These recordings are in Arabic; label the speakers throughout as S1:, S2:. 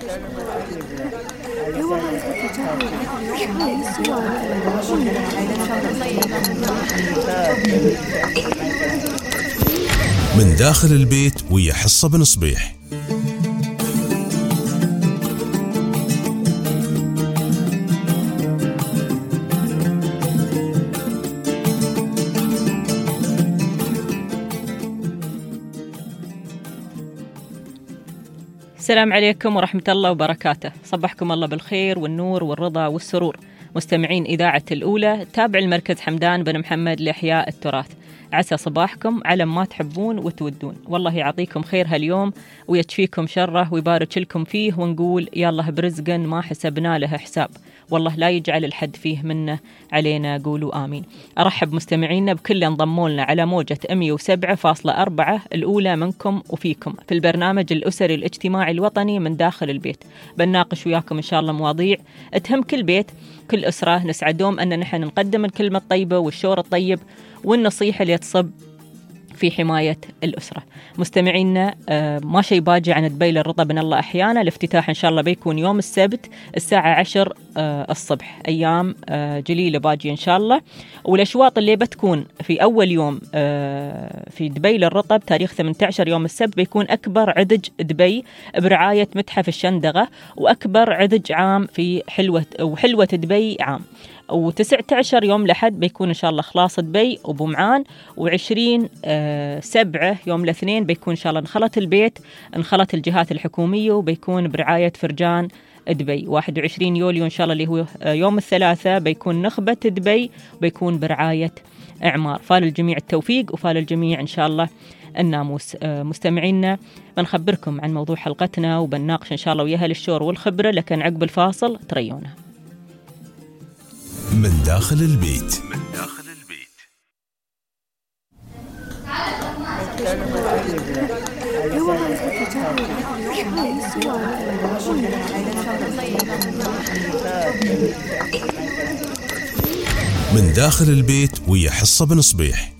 S1: من داخل البيت ويا حصة بن صبيح.
S2: السلام عليكم ورحمة الله وبركاته. صبحكم الله بالخير والنور والرضا والسرور. مستمعين إذاعة الأولى، تابع المركز حمدان بن محمد لإحياء التراث. عسى صباحكم على ما تحبون وتودون، والله يعطيكم خير هاليوم ويكفيكم شره ويبارك لكم فيه، ونقول يالله برزق ما حسبنا له حساب، والله لا يجعل الحد فيه منه علينا، قولوا آمين. أرحب مستمعينا بكل انضموا لنا على موجة 107.4 الأولى منكم وفيكم في البرنامج الأسري الاجتماعي الوطني من داخل البيت. بنناقش وياكم إن شاء الله مواضيع تهم كل بيت كل أسرة. نسعد دوم أن نحن نقدم الكلمة الطيبة والشور الطيب والنصيحة اللي تصب في حماية الأسرة. مستمعينا، ما شيء باجي عن دبي للرطب إن الله أحيانا. الافتتاح إن شاء الله بيكون يوم السبت الساعة 10 الصبح. أيام جليلة باجي إن شاء الله. والأشواط اللي بتكون في أول يوم في دبي للرطب تاريخ 18 يوم السبت بيكون أكبر عدج دبي برعاية متحف الشندقة، وأكبر عدج عام في حلوة دبي عام. و19 يوم لحد بيكون إن شاء الله خلاص دبي وبومعان. و20/7 يوم الاثنين بيكون إن شاء الله انخلط البيت، انخلط الجهات الحكومية، وبيكون برعاية فرجان دبي. 21 يوليو إن شاء الله اللي هو يوم الثلاثاء بيكون نخبة دبي، وبيكون برعاية إعمار. فالجميع التوفيق وفالجميع إن شاء الله الناموس. مستمعينا، بنخبركم عن موضوع حلقتنا وبنناقش إن شاء الله وياها الشور والخبرة، لكن عقب الفاصل تريونا.
S1: من داخل البيت. من داخل البيت ويا حصة بن صبيح.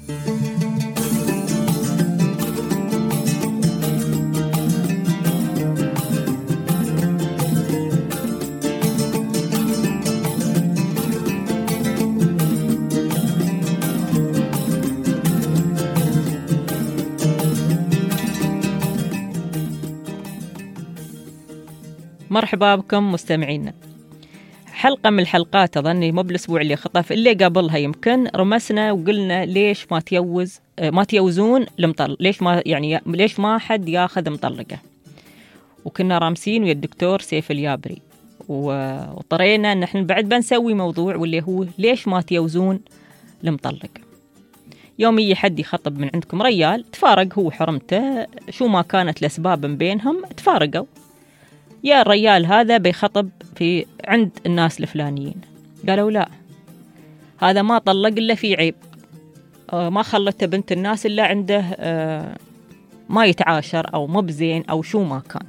S2: مرحبا بكم مستمعينا. حلقة من الحلقات أظني مو بالأسبوع اللي خطف اللي قبلها يمكن رمسنا وقلنا ليش ما تيوزون المطلق، ليش ما حد ياخذ مطلقة. وكنا رامسين ويا الدكتور سيف اليابري، وطرينا ان احنا بعد بنسوي موضوع واللي هو ليش ما تيوزون المطلق. يوم يجي حد يخطب من عندكم ريال تفارق هو حرمته، شو ما كانت الأسباب من بينهم تفارقوا، يا الرجال هذا بيخطب في عند الناس الفلانيين، قالوا لا هذا ما طلق إلا في عيب، ما خلته بنت الناس إلا عنده ما يتعاشر أو مبزين أو شو ما كان.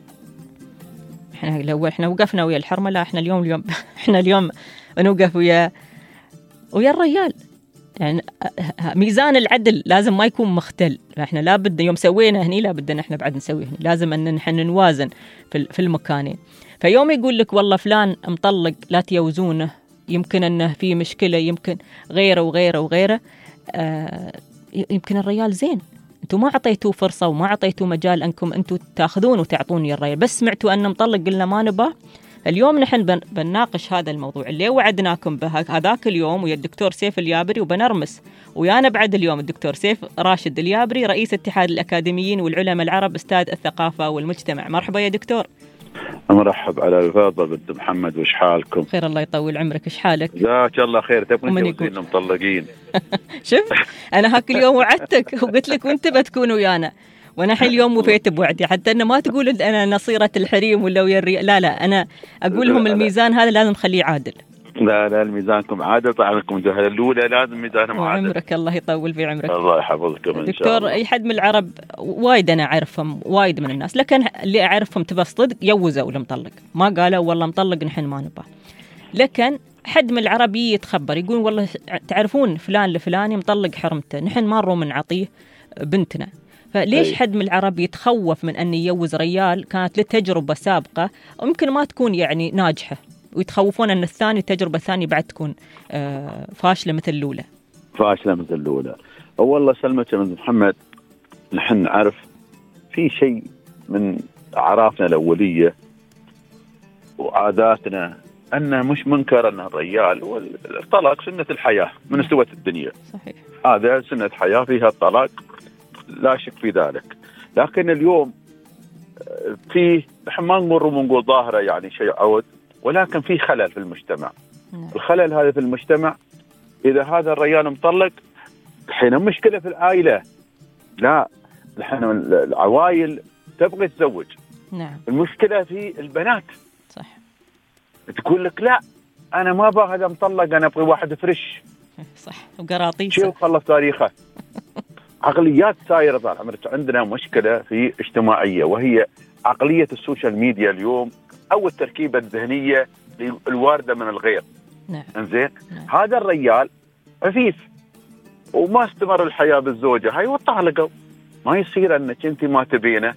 S2: احنا وقفنا ويا الحرمة، لا احنا اليوم نوقف ويا الرجال. يعني ميزان العدل لازم ما يكون مختل، احنا لابد يوم سوينا هني لابد ان احنا بعد نسوي هني، لازم ان نحن نوازن في المكانين. فيوم يقول لك والله فلان مطلق لا تيوزونه، يمكن انه في مشكلة، يمكن غيره وغيره وغيره، يمكن الرجال زين، انتم ما عطيتوا فرصة وما عطيتوا مجال انكم انتم تاخذون وتعطوني الرجال، بس سمعتوا انه مطلق قلنا ما نباه. اليوم نحن بنناقش هذا الموضوع اللي وعدناكم به هذاك اليوم ويا الدكتور سيف اليابري، وبنرمس ويانا بعد اليوم الدكتور سيف راشد اليابري رئيس اتحاد الأكاديميين والعلماء العرب أستاذ الثقافة والمجتمع. مرحبا يا دكتور.
S3: مرحب على الفاضل بنت محمد، وش حالكم؟
S2: خير الله يطول عمرك، وش حالك؟
S3: جزاك الله خير. تبغون توزين مطلقين؟
S2: شوف أنا هاك اليوم وعدتك وقلت لك وانت بتكون ويانا، وانا اليوم وفيت بوعدي، حتى انه ما تقول انا نصيرة الحريم ولا ويا لا انا اقول لهم الميزان هذا لازم نخليه عادل.
S3: لا الميزانكم عادل، طعنكم جهل الأولى لازم ميزانهم عادل.
S2: عمرك الله يطول في عمرك.
S3: الله يحفظكم إن شاء الله.
S2: دكتور، أي حد من العرب وايد أنا أعرفهم، وايد من الناس، لكن اللي أعرفهم تبى صدق يوزوا المطلق، ما قالوا والله مطلق نحن ما نباه. لكن حد من العربي يتخبر يقول والله تعرفون فلان الفلاني مطلق حرمته، نحن ما نروم نعطيه بنتنا. فليش حد من العرب يتخوف من أن يجوز ريال كانت له تجربة سابقة ويمكن ما تكون يعني ناجحة، ويتخوفون أن التجربة الثانية بعد تكون فاشلة مثل الأولى؟
S3: فاشلة مثل الأولى. والله سلمة يا محمد، نحن نعرف في شيء من أعرافنا الأولية وعاداتنا أن مش منكر أن الرجال والطلاق سنة الحياة من سوة الدنيا.
S2: صحيح.
S3: هذا سنة حياة فيها الطلاق لا شك في ذلك. لكن اليوم نحن ما نقول ظاهرة يعني شيء عود، ولكن في خلل في المجتمع. الخلل هذا في المجتمع، إذا هذا الرجال مطلق الحين مشكلة في العائلة، لا الحين العوائل تبغي تزوج.
S2: نعم.
S3: المشكلة في البنات.
S2: صح.
S3: تقول لك لا أنا ما أبغى هذا مطلق، أنا أبغى واحد فريش.
S2: صح. وقراطيس.
S3: شيء خلص تاريخه. عقليات سايرة طال عمرك. عندنا مشكلة في اجتماعية، وهي عقلية السوشيال ميديا اليوم، أو التركيبة الذهنية الواردة من الغير.
S2: نعم.
S3: انزين. هذا الرجال عفيف وما استمر الحياة بالزوجة هاي وطلقوا. ما يصير انك انت ما تبينه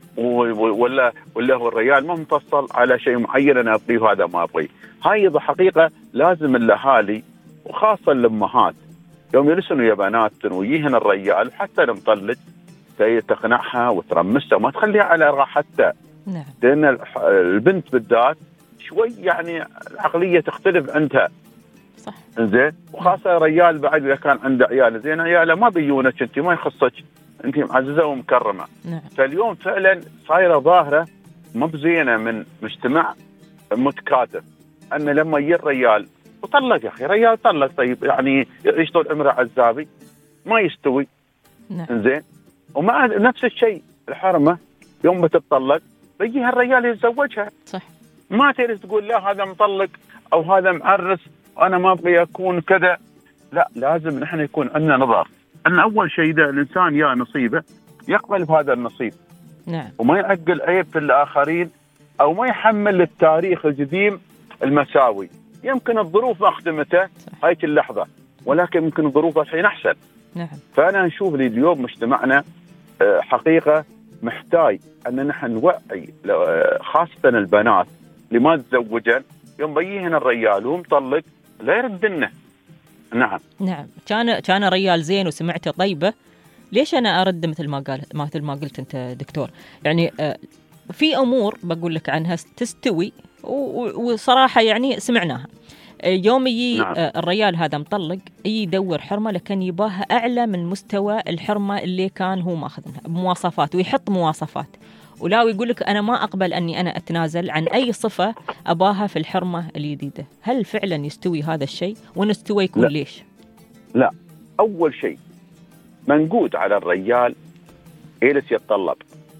S3: ولا هو الرجال ما مفصل على شيء معين، انا ابغيه وهذا ما ابغيه. هاي حقيقة لازم الاهالي وخاصة الامهات يوم يرسلوا يا بنات ويهن الرجال وحتى المطلق تقنعها وترمسها وما تخليها على راحتها.
S2: نعم.
S3: لان البنت بالذات شوي يعني العقلية تختلف عندها.
S2: صح.
S3: زين. وخاصة الرجال بعد إذا كان عنده عيال، زين عياله ما بيونك أنت، ما يخصك، أنت معززة ومكرمة.
S2: نعم.
S3: فاليوم فعلا صايرة ظاهرة ما بزينة من مجتمع متكاتف، أن لما يجي الرجال وطلق، يا أخي رجال طلق طيب يعني يعيش طول عمره عزابي ما يستوي.
S2: نعم.
S3: زين. ومع نفس الشيء الحرمة يوم بتطلق بيجي هالرجال يتزوجها.
S2: صح.
S3: ما تقدر تقول لا هذا مطلق أو هذا معرس أنا ما أبغي أكون كذا. لا، لازم نحن يكون عندنا نظر أن أول شيء ده الإنسان يا نصيبه يقبل بهذا النصيب.
S2: نعم.
S3: وما يعقل عيب في الآخرين، أو ما يحمل التاريخ القديم المساوي. يمكن الظروف ما خدمته هايك اللحظة، ولكن يمكن الظروف الحين أحسن.
S2: نعم.
S3: فأنا نشوف لي اليوم مجتمعنا حقيقة محتاج أن نحن نوعي خاصة البنات لما تزوجن يوم بيهن الرجال ومطلق لا يردنه. نعم.
S2: نعم. كان ريال زين وسمعته طيبة، ليش أنا أرد مثل ما قلت أنت دكتور؟ يعني في أمور بقول لك عنها تستوي وصراحة يعني سمعناها. يوم يجي
S3: نعم.
S2: الريال هذا مطلق يدور حرمة، لكن يباها أعلى من مستوى الحرمة اللي كان هو ماخذنها بمواصفات، ويحط مواصفات ولا ويقول لك أنا ما أقبل أني أنا أتنازل عن أي صفة أباها في الحرمة الجديدة. هل فعلا يستوي هذا الشيء؟ ونستوي يكون
S3: لا.
S2: ليش؟
S3: لا، أول شيء منقود على الرجال يجلس يتطلب،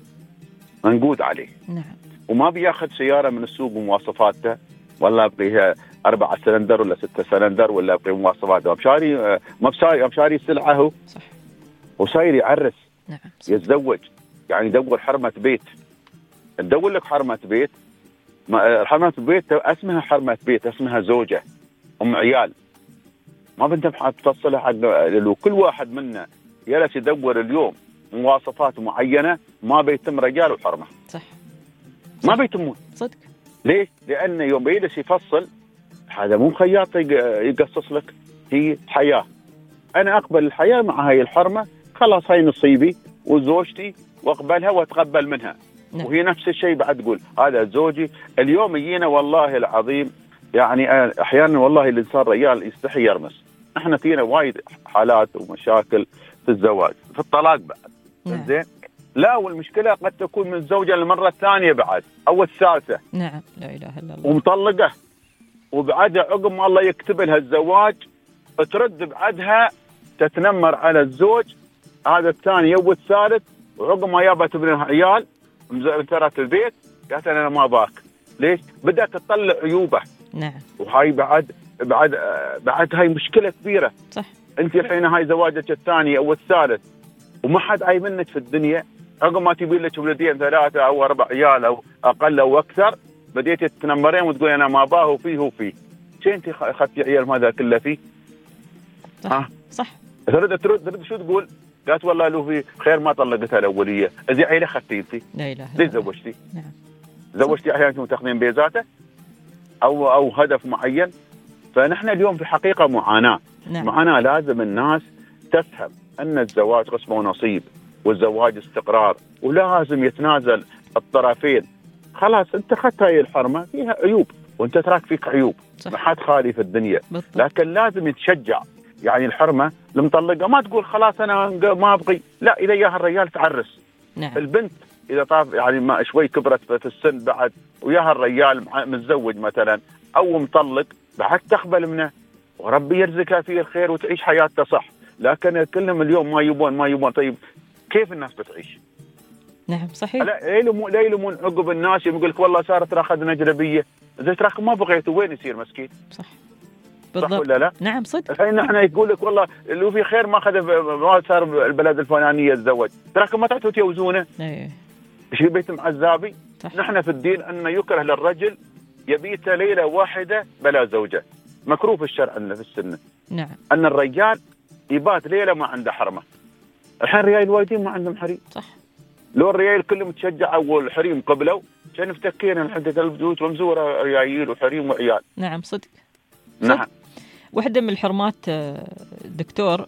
S3: منقود عليه.
S2: نعم.
S3: وما بياخذ سيارة من السوق بمواصفاتها، ولا أبغيها 4 سلندر ولا 6 سلندر، ولا أبغي مواصفاتها مشاري سلعة هو.
S2: صح.
S3: وصاير يعرس.
S2: نعم.
S3: يتزوج، يعني يدور حرمة بيت. تدور لك حرمة بيت، حرمة بيت اسمها حرمة بيت، اسمها زوجة أم عيال. ما بنت تفصلها حق لو كل واحد منا يلس يدور اليوم مواصفات معينة ما بيتم رجال وحرمة.
S2: صح.
S3: ما بيتمون.
S2: صدق.
S3: ليش؟ لأن يوم بيجلس يفصل هذا مو خياط يقصص لك، هي حياة. أنا أقبل الحياة مع هاي الحرمة، خلاص هاي نصيبي وزوجتي وأقبلها وأتقبل منها.
S2: نعم.
S3: وهي نفس الشيء بعد تقول هذا زوجي. اليوم يجينا والله العظيم يعني أحيانا والله الإنسان رجال يستحي يرمس. احنا فينا وايد حالات ومشاكل في الزواج، في الطلاق بعد.
S2: نعم.
S3: زين. لا، والمشكلة قد تكون من الزوجة للمرة الثانية بعد أو الثالثة.
S2: نعم. لا إله إلا الله.
S3: ومطلقة، وبعدها عقب ما الله يكتب لها الزواج ترد بعدها تتنمر على الزوج هذا الثاني أو الثالث، وعقب ما جابت ابنها عيال مزرترت البيت قالت أنا ما باك. ليش؟ بدأت تطلع عيوبه.
S2: نعم.
S3: وهاي بعد هاي مشكلة كبيرة.
S2: صح.
S3: أنت الحين هاي زواجك الثاني أو الثالث وما حد أي منك في الدنيا، عقب ما تبي لك ولدين 3 أو 4 عيال أو أقل أو أكثر بديت تتنمرين وتقول أنا ما باه وفيه. شو أنت أخذتي عيال ماذا كله فيه؟
S2: صح. صح.
S3: ترد شو تقول؟ قالت والله لو في خير ما طلقتها الاوليه، زي عيله اخذتي انت؟
S2: لا اله
S3: ليش زوجتي؟
S2: نعم.
S3: زوجتي احيانا انتم تاخذين بيزاته او هدف معين. فنحن اليوم في حقيقه معاناه.
S2: نعم.
S3: معاناه. لازم الناس تفهم ان الزواج قسمه ونصيب، والزواج استقرار، ولازم يتنازل الطرفين. خلاص انت اخذت هاي الحرمه فيها عيوب، وانت تراك فيك عيوب، ما حد خالي في الدنيا.
S2: بالضبط.
S3: لكن لازم يتشجع. يعني الحرمه المطلقه ما تقول خلاص انا ما ابغي، لا، اذا اياها الرجال تعرس.
S2: نعم.
S3: البنت اذا طاف يعني ما شوي كبرت في السن بعد، وياها الرجال متزوج مثلا او مطلق، بعد تقبل منه وربي يرزقها فيه الخير وتعيش حياتها صح. لكن كلهم اليوم ما يبون. طيب كيف الناس بتعيش؟
S2: نعم صحيح.
S3: لا يلومون عقب الناس، يقول لك والله صارت اخذنا اجنبيه، اذا تراك ما بغيته وين يصير مسكين؟
S2: صح
S3: بالضبط. صح ولا لا؟
S2: نعم صدق.
S3: الحين احنا يقول لك والله اللي في خير ما صار البلد الفلانيه يتزوج، تراكم ما تعرفوا تجوزونه.
S2: ايه
S3: شي بيت معذابي. نحن في الدين أن يكره للرجل يبيت ليلة واحدة بلا زوجة، مكروه في الشرع عندنا في السنة.
S2: نعم.
S3: أن الرجال يبات ليلة ما عنده حرمة. الحين الرجال الوايدين ما عندهم حريم.
S2: صح.
S3: لو الرجال كلهم تشجعوا والحريم قبلوا كان افتكينا لحد البيوت ومزورة رجايل وحريم وعيال.
S2: نعم صدق.
S3: نعم.
S2: واحدة من الحرمات دكتور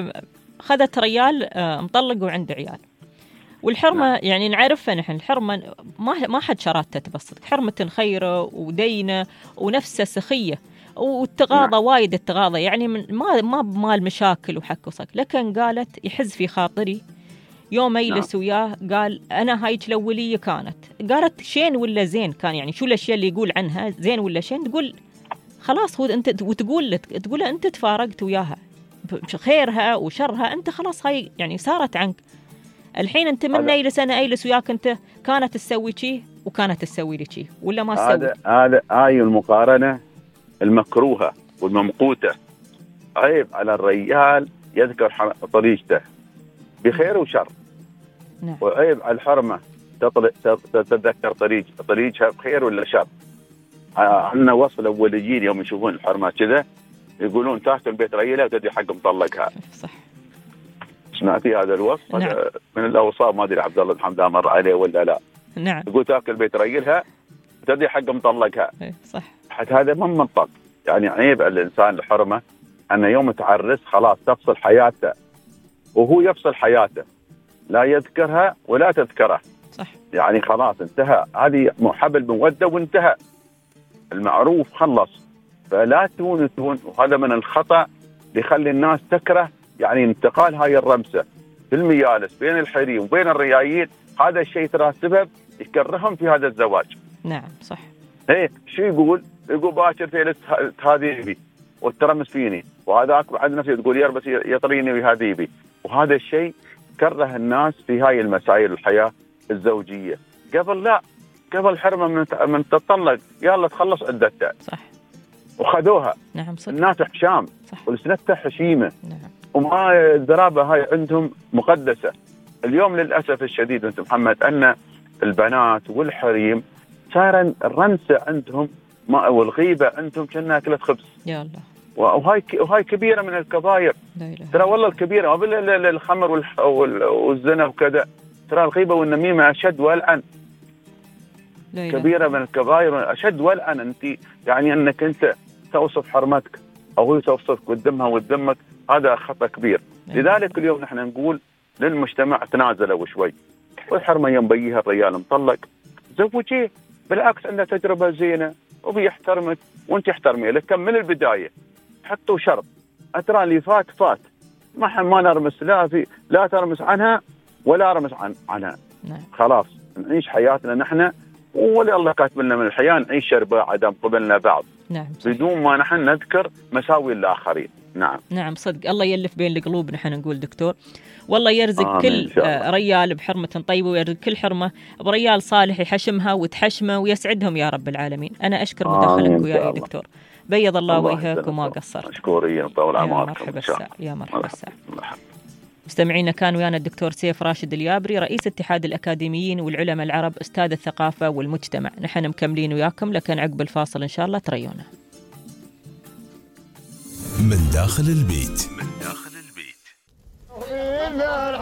S2: خذت رجال مطلق وعنده عيال، والحرمة نعم. يعني نعرفها نحن الحرمة ما حد شراتها تبسط، حرمة خيرة ودينة ونفسها سخية والتغاضى. نعم. وايد التغاضى يعني ما بمال مشاكل وحك وصك. لكن قالت يحز في خاطري يوم يجلس وياه، قال أنا هايك الأولية كانت، قالت شين ولا زين كان، يعني شو الأشياء اللي يقول عنها زين ولا شين، تقول خلاص هو أنت، وتقول أنت تفارقت وياها خيرها وشرها، أنت خلاص هاي يعني صارت عنك. الحين أنت من أجلس أنا أجلس وياك، أنت كانت تسوي شيء وكانت تسوي لي شيء ولا ما تسوي.
S3: هذا هاي المقارنة المكروهة والممقوتة. عيب على الرجال يذكر طريقته بخير وشر.
S2: نعم.
S3: وعيب على الحرمة تتذكر طريقها بخير ولا شر. عندنا وصف الأوليين يوم يشوفون الحرمة كذا يقولون تاكل بيت رجلها وتدي حق مطلقها.
S2: صح.
S3: سمعتي هذا الوصف؟
S2: نعم.
S3: من الأوصاف، ما أدري عبد الله الحمدان مر عليه ولا لا.
S2: نعم.
S3: يقول تاكل بيت رجلها وتدي حق مطلقها.
S2: صح.
S3: حتى هذا ما منطق. يعني عيب على الإنسان الحرمة أن يوم تعرس خلاص تفصل حياته وهو يفصل حياته، لا يذكرها ولا تذكره.
S2: صح.
S3: يعني خلاص انتهى، هذه حبل مودة وانتهى، المعروف خلص. فلا تون، وهذا من الخطأ يخلي الناس تكره. يعني انتقال هاي الرمسة في المجالس بين الحريم وبين الريايين، هذا الشيء ترى سبب يكرههم في هذا الزواج.
S2: نعم صح.
S3: ايه شو يقول باكر تيلس هذه بي والترمس فيني، وهذاك بعد نفسه تقول يربس يطريني وهذه بي. وهذا الشيء كره الناس في هاي المسائل الحياة الزوجية. قبل الحرمة من تطلق يلا تخلص عدتها.
S2: صح.
S3: وخذوها.
S2: نعم صح.
S3: الناس حشام.
S2: صح.
S3: ولسنتها حشيمة.
S2: نعم.
S3: وما الذرابة هاي عندهم مقدسة. اليوم للأسف الشديد أنت محمد أن البنات والحريم صار الرنسة عندهم والغيبة عندهم كأنها أكلة خبز.
S2: يا الله.
S3: وهاي كبيرة من الكبائر. ترى والله الكبيرة، ما الخمر والزنا وكذا، ترى الغيبة والنميمة أشد والعن. كبيرة من الكبائر أشد والعن. أنت يعني أنك أنت توصف حرمتك أو هو توصفك قدامها وقدامك، هذا خطأ كبير. لذلك اليوم نحن نقول للمجتمع تنازلوا شوي، والحرمة ينبيها الرجال مطلق زوجيه، بالعكس عنده تجربة زينة وبيحترمك وانت احترميه. لكن من البداية حطوا شرط، أترى اللي فات ما نرمس، لا ترمس عنها ولا رمس عنها.
S2: نعم.
S3: خلاص نعيش حياتنا نحن، ولا الله كاتب لنا من الحياة نعيش شربة عدم قبلنا بعض.
S2: نعم.
S3: بدون ما نحن نذكر مساوي الآخرين. نعم.
S2: نعم صدق. الله يلف بين القلوب. نحن نقول دكتور والله يرزق كل ريال بحرمة طيبة، ويرزق كل حرمة بريال صالح يحشمها وتحشمه ويسعدهم يا رب العالمين. أنا أشكر مداخلتك وياي دكتور، بيض الله وجهك وما قصرت.
S3: مشكورين طول عمركم.
S2: يا مرحبا الساعة. مستمعينا كان ويانا الدكتور سيف راشد اليابري، رئيس اتحاد الأكاديميين والعلماء العرب، أستاذ الثقافة والمجتمع. نحن مكملين وياكم، لكن عقب الفاصل إن شاء الله تريونا.
S1: من داخل البيت.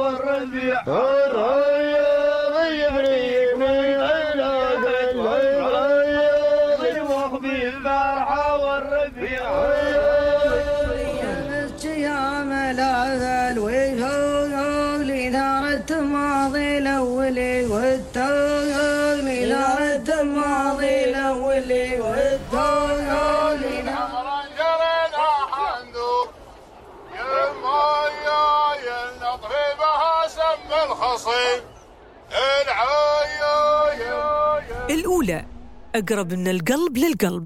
S4: والربيع الرياض يبري من علاق الرياض المخبي الفرحة والربيع
S5: يا ملاذ الوجوه لثارة ماضي الأولي والتوغ لثارة ماضي الأولي والتوغ
S4: لنهر جرنا حندوق يا نطربها سم الخصيب
S6: الأولى أقرب من القلب للقلب.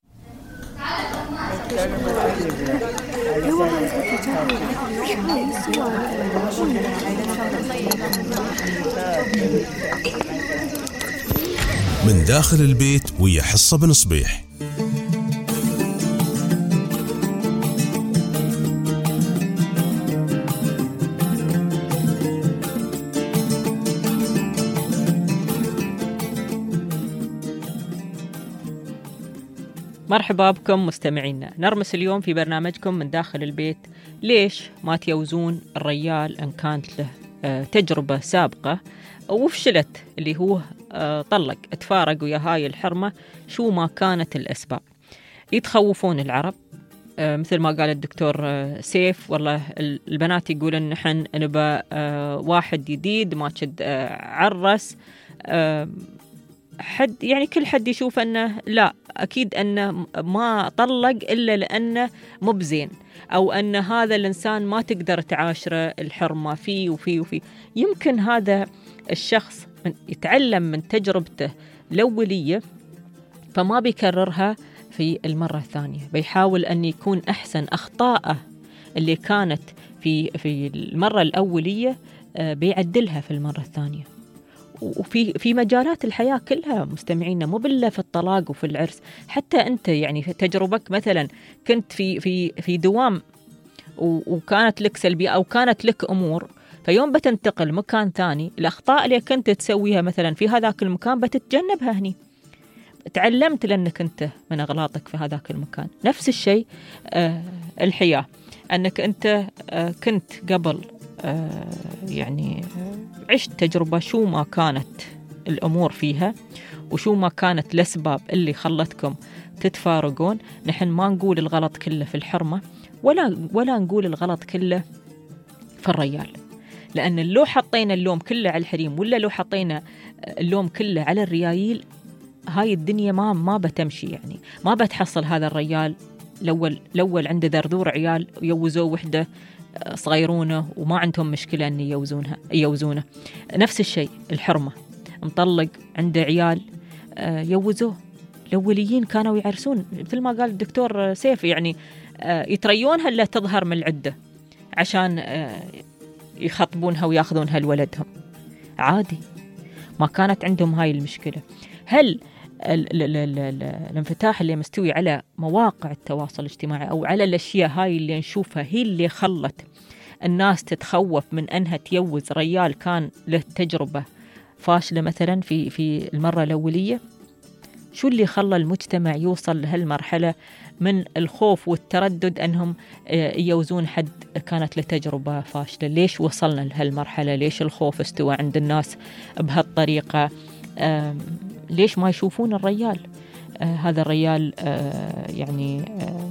S1: من داخل البيت ويا حصة بن صبيح.
S2: مرحبا بكم مستمعينا. نرمس اليوم في برنامجكم من داخل البيت ليش ما تيوزون الريال إن كانت له تجربة سابقة وفشلت، اللي هو طلق تفارق ويا هاي الحرمة، شو ما كانت الأسباب. يتخوفون العرب مثل ما قال الدكتور سيف، والله البنات يقولن نحن نبى واحد جديد ما تشد عرس، حد يعني كل حد يشوف أنه لا أكيد أنه ما طلق إلا لأنه مو بزين، أو أن هذا الإنسان ما تقدر تعاشره الحرمة فيه وفيه وفيه. يمكن هذا الشخص يتعلم من تجربته الأولية فما بيكررها في المرة الثانية، بيحاول أن يكون أحسن. أخطاءه اللي كانت في المرة الأولية بيعدلها في المرة الثانية. وفي مجالات الحياة كلها مستمعينا، مو بالله في الطلاق وفي العرس. حتى أنت يعني في تجربك مثلا كنت في دوام وكانت لك سلبية أو كانت لك أمور، فيوم بتنتقل مكان ثاني الأخطاء اللي كنت تسويها مثلا في هذاك المكان بتتجنبها هني. تعلمت لأنك أنت من أغلاطك في هذاك المكان. نفس الشيء الحياة، أنك أنت كنت قبل يعني عشت تجربة شو ما كانت الأمور فيها وشو ما كانت الأسباب اللي خلتكم تتفارقون. نحن ما نقول الغلط كله في الحرمة ولا نقول الغلط كله في الريال، لأن لو حطينا اللوم كله على الحريم ولا لو حطينا اللوم كله على الريايل، هاي الدنيا ما بتمشي. يعني ما بتحصل هذا الريال الأول عنده ذرذور عيال ويوزوه وحدة صغيرونه وما عندهم مشكلة أن يوزونه. نفس الشيء الحرمة، مطلق عنده عيال يوزوه. الأوليين كانوا يعرسون مثل ما قال الدكتور سيف، يعني يتريونها لا تظهر من العدة عشان يخطبونها وياخذونها لولدهم عادي، ما كانت عندهم هاي المشكلة. هل الانفتاح اللي مستوي على مواقع التواصل الاجتماعي أو على الأشياء هاي اللي نشوفها هي اللي خلت الناس تتخوف من أنها تيوز ريال كان له تجربة فاشلة مثلا في المرة الأولية؟ شو اللي خلى المجتمع يوصل لهالمرحلة من الخوف والتردد أنهم يوزون حد كانت له تجربة فاشلة؟ ليش وصلنا لهالمرحلة؟ ليش الخوف استوى عند الناس بهالطريقة؟ ليش ما يشوفون الريال؟ هذا الريال يعني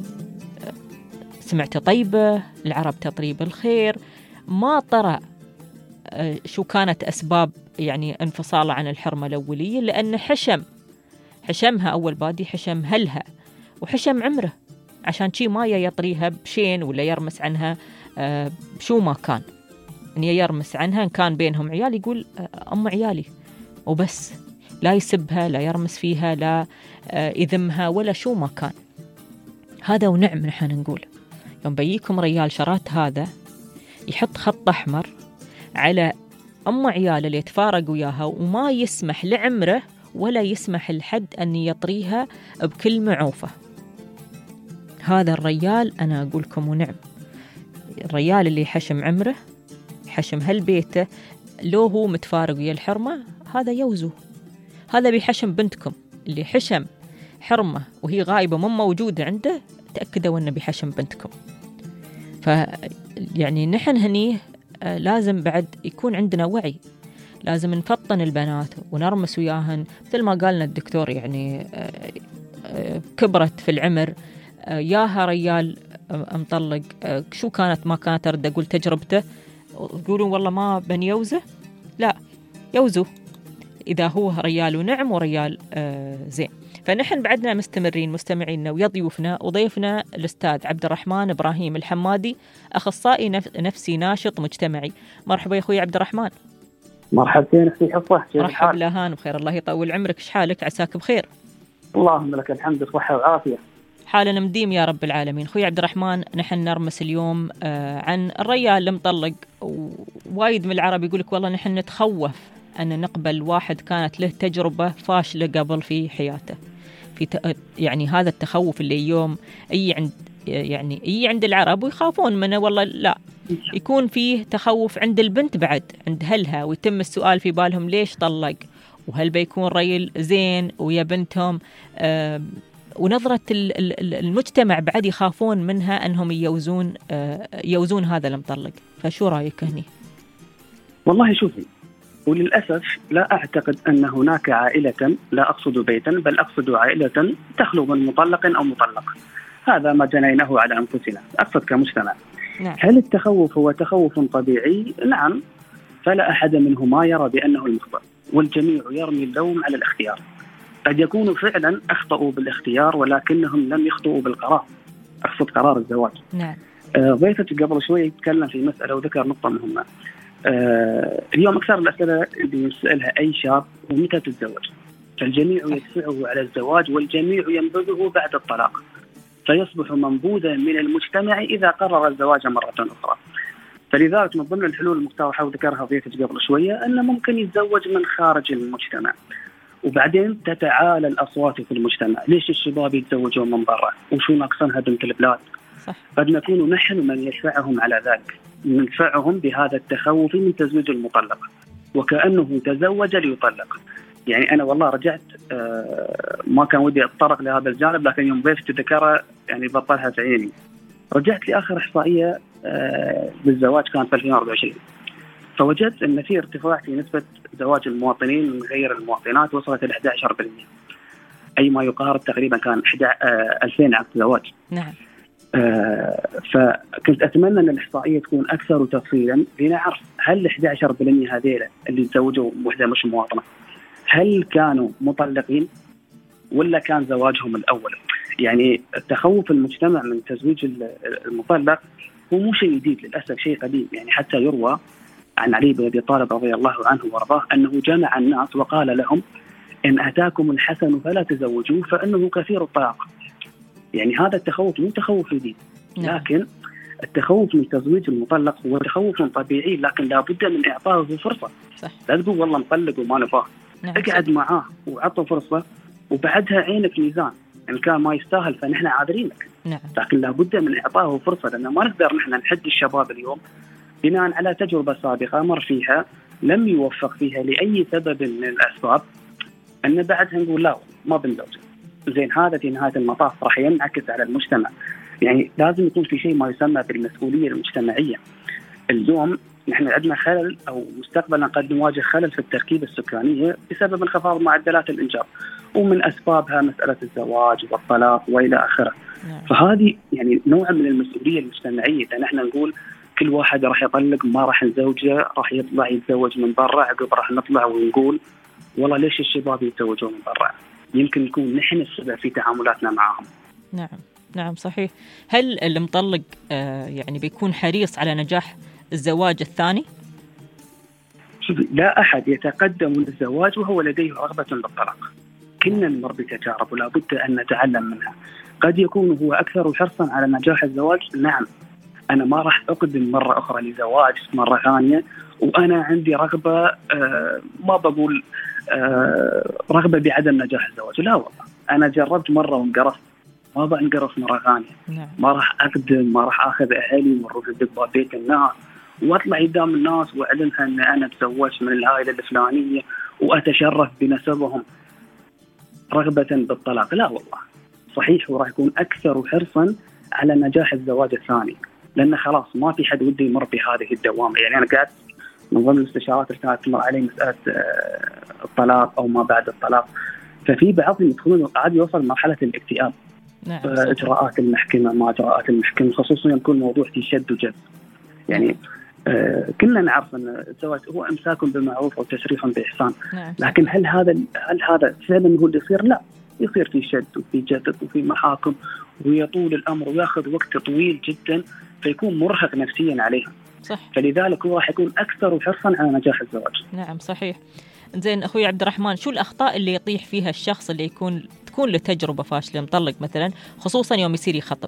S2: سمعت طيبة، العرب تطيب الخير. ما طرأ شو كانت أسباب يعني انفصاله عن الحرمة الأولية، لأن حشمها أول بادي، حشم هلها وحشم عمره، عشان شي ما يطريها بشين ولا يرمس عنها شو ما كان. يعني يرمس عنها إن كان بينهم عيال يقول أم عيالي وبس، لا يسبها لا يرمس فيها لا يذمها ولا شو ما كان. هذا ونعم نحن نقول يوم بيكم ريال شرات هذا يحط خط أحمر على أم عيال اللي يتفارق وياها وما يسمح لعمره ولا يسمح لحد أن يطريها بكل معوفة. هذا الريال أنا أقولكم ونعم، الريال اللي حشم عمره حشم هالبيته، لو هو متفارق ويا الحرمة هذا يوزو. هذا بيحشم بنتكم اللي حشم حرمة وهي غائبة مو موجودة عنده، تأكدوا أنه بيحشم بنتكم. يعني نحن هني لازم بعد يكون عندنا وعي، لازم نفطن البنات ونرمس وياهن مثل ما قالنا الدكتور. يعني كبرت في العمر، ياها ريال مطلق، شو كانت ما كانت أرد أقول تجربته، يقولون والله ما بنيوزه، لا يوزه إذا هو ريال ونعم وريال زين. فنحن بعدنا مستمرين مستمعينا ويا ضيوفنا وضيفنا الأستاذ عبد الرحمن إبراهيم الحمادي، أخصائي نفسي ناشط مجتمعي. مرحبا يا أخوي عبد الرحمن.
S7: مرحبتين أختي حفصة.
S2: مرحبا لهان بخير، الله يطول عمرك، إيش حالك؟ عساك بخير؟
S7: اللهم لك الحمد، صحة وعافية.
S2: حالنا مديم يا رب العالمين. أخوي عبد الرحمن، نحن نرمس اليوم عن الرجال المطلق، ووايد من العرب يقولك والله نحن نتخوف أن نقبل واحد كانت له تجربة فاشلة قبل في حياته. يعني هذا التخوف اللي يوم عند العرب ويخافون منه، والله لا يكون فيه تخوف عند البنت بعد، عند أهلها، ويتم السؤال في بالهم ليش طلق، وهل بيكون رجل زين ويا بنتهم، ونظرة المجتمع بعد يخافون منها أنهم يوزون هذا المطلق. فشو رأيك هني؟
S7: والله شوفي، وللأسف لا أعتقد أن هناك عائلة، لا أقصد بيتا بل أقصد عائلة تخلو من مطلق أو مطلق. هذا ما جنيناه على أنفسنا، أقصد كمجتمع.
S2: نعم.
S7: هل التخوف هو تخوف طبيعي؟ نعم، فلا أحد منهما يرى بأنه المخطئ، والجميع يرمي اللوم على الاختيار. قد يكونوا فعلا أخطأوا بالاختيار ولكنهم لم يخطئوا بالقرار، أقصد قرار الزواج.
S2: نعم.
S7: ضيفتي قبل شوي يتكلم في مسألة وذكر نقطة مهمة. اليوم أكثر الأسئلة اللي يسألها أي شاب ومتى تتزوج، فالجميع يدفعه على الزواج والجميع ينبذه بعد الطلاق، فيصبح منبوذا من المجتمع إذا قرر الزواج مرة أخرى. فلذلك من ضمن الحلول المقترحة وذكرها ضيفتي قبل شوية أنه ممكن يتزوج من خارج المجتمع. وبعدين تتعالى الأصوات في المجتمع، ليش الشباب يتزوجون من برا وشو ناقصنها بنت البلاد؟
S2: صح.
S7: قد نكون نحن من يدفعهم على ذلك، ندفعهم بهذا التخوف من تزويج المطلق وكأنه تزوج ليطلق. يعني أنا والله رجعت، ما كان ودي أتطرق لهذا الجانب، لكن يوم ضيفتي ذكرها يعني بطلها في عيني. رجعت لآخر إحصائية بالزواج كانت في 2024، فوجدت أن في ارتفاع في نسبة زواج المواطنين من غير المواطنات، وصلت إلى 11%، أي ما يقارب تقريبا كان 2000 عقد زواج.
S2: نعم.
S7: فكنت أتمنى أن الإحصائية تكون أكثر تفصيلا لنعرف هل 11% هذيلا اللي تزوجوا وحدة مش مواطنة هل كانوا مطلقين ولا كان زواجهم الأول. يعني التخوف المجتمع من تزويج المطلق هو مو شيء جديد، للأسف شيء قديم. يعني حتى يروى عن علي بن أبي طالب رضي الله عنه وارضاه أنه جمع الناس وقال لهم إن أتاكم الحسن فلا تزوجوه فإنه كثير الطلاق. يعني هذا التخوف مو تخوف جديد، لكن التخوف من تزويج المطلق هو تخوف طبيعي، لكن لا بد من إعطائه فرصة.
S2: صح.
S7: لا تقول والله مطلق وما نفاه.
S2: نعم.
S7: اقعد معاه وعطه فرصة، وبعدها عينك ميزان، إن كان ما يستاهل فنحن عاذرينك.
S2: نعم.
S7: لكن لا بد من إعطائه فرصة، لأن ما نقدر نحن نحد الشباب اليوم بناء على تجربة سابقة مر فيها لم يوفق فيها لأي سبب من الأسباب، أن بعدها نقول لا ما بنزوج. زين، هذا في نهاية المطاف راح ينعكس على المجتمع. يعني لازم يكون في شيء ما يسمى بالمسؤولية المجتمعية. اليوم نحن عندنا خلل، أو مستقبلا قد نواجه خلل في التركيبة السكانية بسبب انخفاض معدلات الإنجاب، ومن أسبابها مسألة الزواج والطلاق وإلى آخره. فهذه يعني نوع من المسؤولية المجتمعية. نحن نقول كل واحد راح يطلق ما راح نزوجه، راح يطلع يتزوج من برا، عقب راح نطلع ونقول والله ليش الشباب يتزوجون من برا. يمكن نكون نحن السبب في تعاملاتنا معهم.
S2: نعم. نعم صحيح. هل المطلق يعني بيكون حريص على نجاح الزواج الثاني؟
S7: لا أحد يتقدم للزواج وهو لديه رغبة بالطلاق. كلنا نمر بتجارب ولا بد أن نتعلم منها. قد يكون هو أكثر حرصا على نجاح الزواج. نعم، أنا ما راح أقدم مرة أخرى لزواج مرة ثانية وأنا عندي رغبة، ما بقول رغبة بعدم نجاح الزواج، لا والله أنا جربت مرة وانقرفت، ما بنقرف مرة ثانية. ما راح أقدم، ما راح أخذ أهلي ونروح ندق بيت الناس وأطلع قدام الناس وأعلنها أن أنا تزوجت من العائلة الفلانية وأتشرف بنسبهم رغبة بالطلاق. لا والله، صحيح وراح يكون أكثر حرصا على نجاح الزواج الثاني، لأن خلاص ما في حد وده يمر بهذه الدوامة. يعني أنا قاعد من ضمن الاستشارات اللي كانت تمر علي مسألة الطلاق أو ما بعد الطلاق، ففي بعضهم يدخلون عادي يوصل مرحلة الاكتئاب.
S2: نعم.
S7: إجراءات المحكمة ما إجراءات المحكمة، خصوصا يكون الموضوع في شد وجذب. يعني كلنا نعرف أن الزواج هو إمساك بمعروف أو تشريح بإحسان.
S2: نعم.
S7: لكن هل هذا فعلا هو اللي يصير؟ لا، يصير في شد وفي جذب وفي محاكم ويطول الأمر ويأخذ وقت طويل جدا، فيكون مرهق نفسيا عليهم.
S2: صح.
S7: فلذلك هو راح يكون أكثر حرصا على نجاح الزواج.
S2: نعم صحيح. زين أخوي عبد الرحمن، شو الأخطاء اللي يطيح فيها الشخص اللي تكون له تجربة فاشلة مطلق مثلا، خصوصا يوم يصير يخطب؟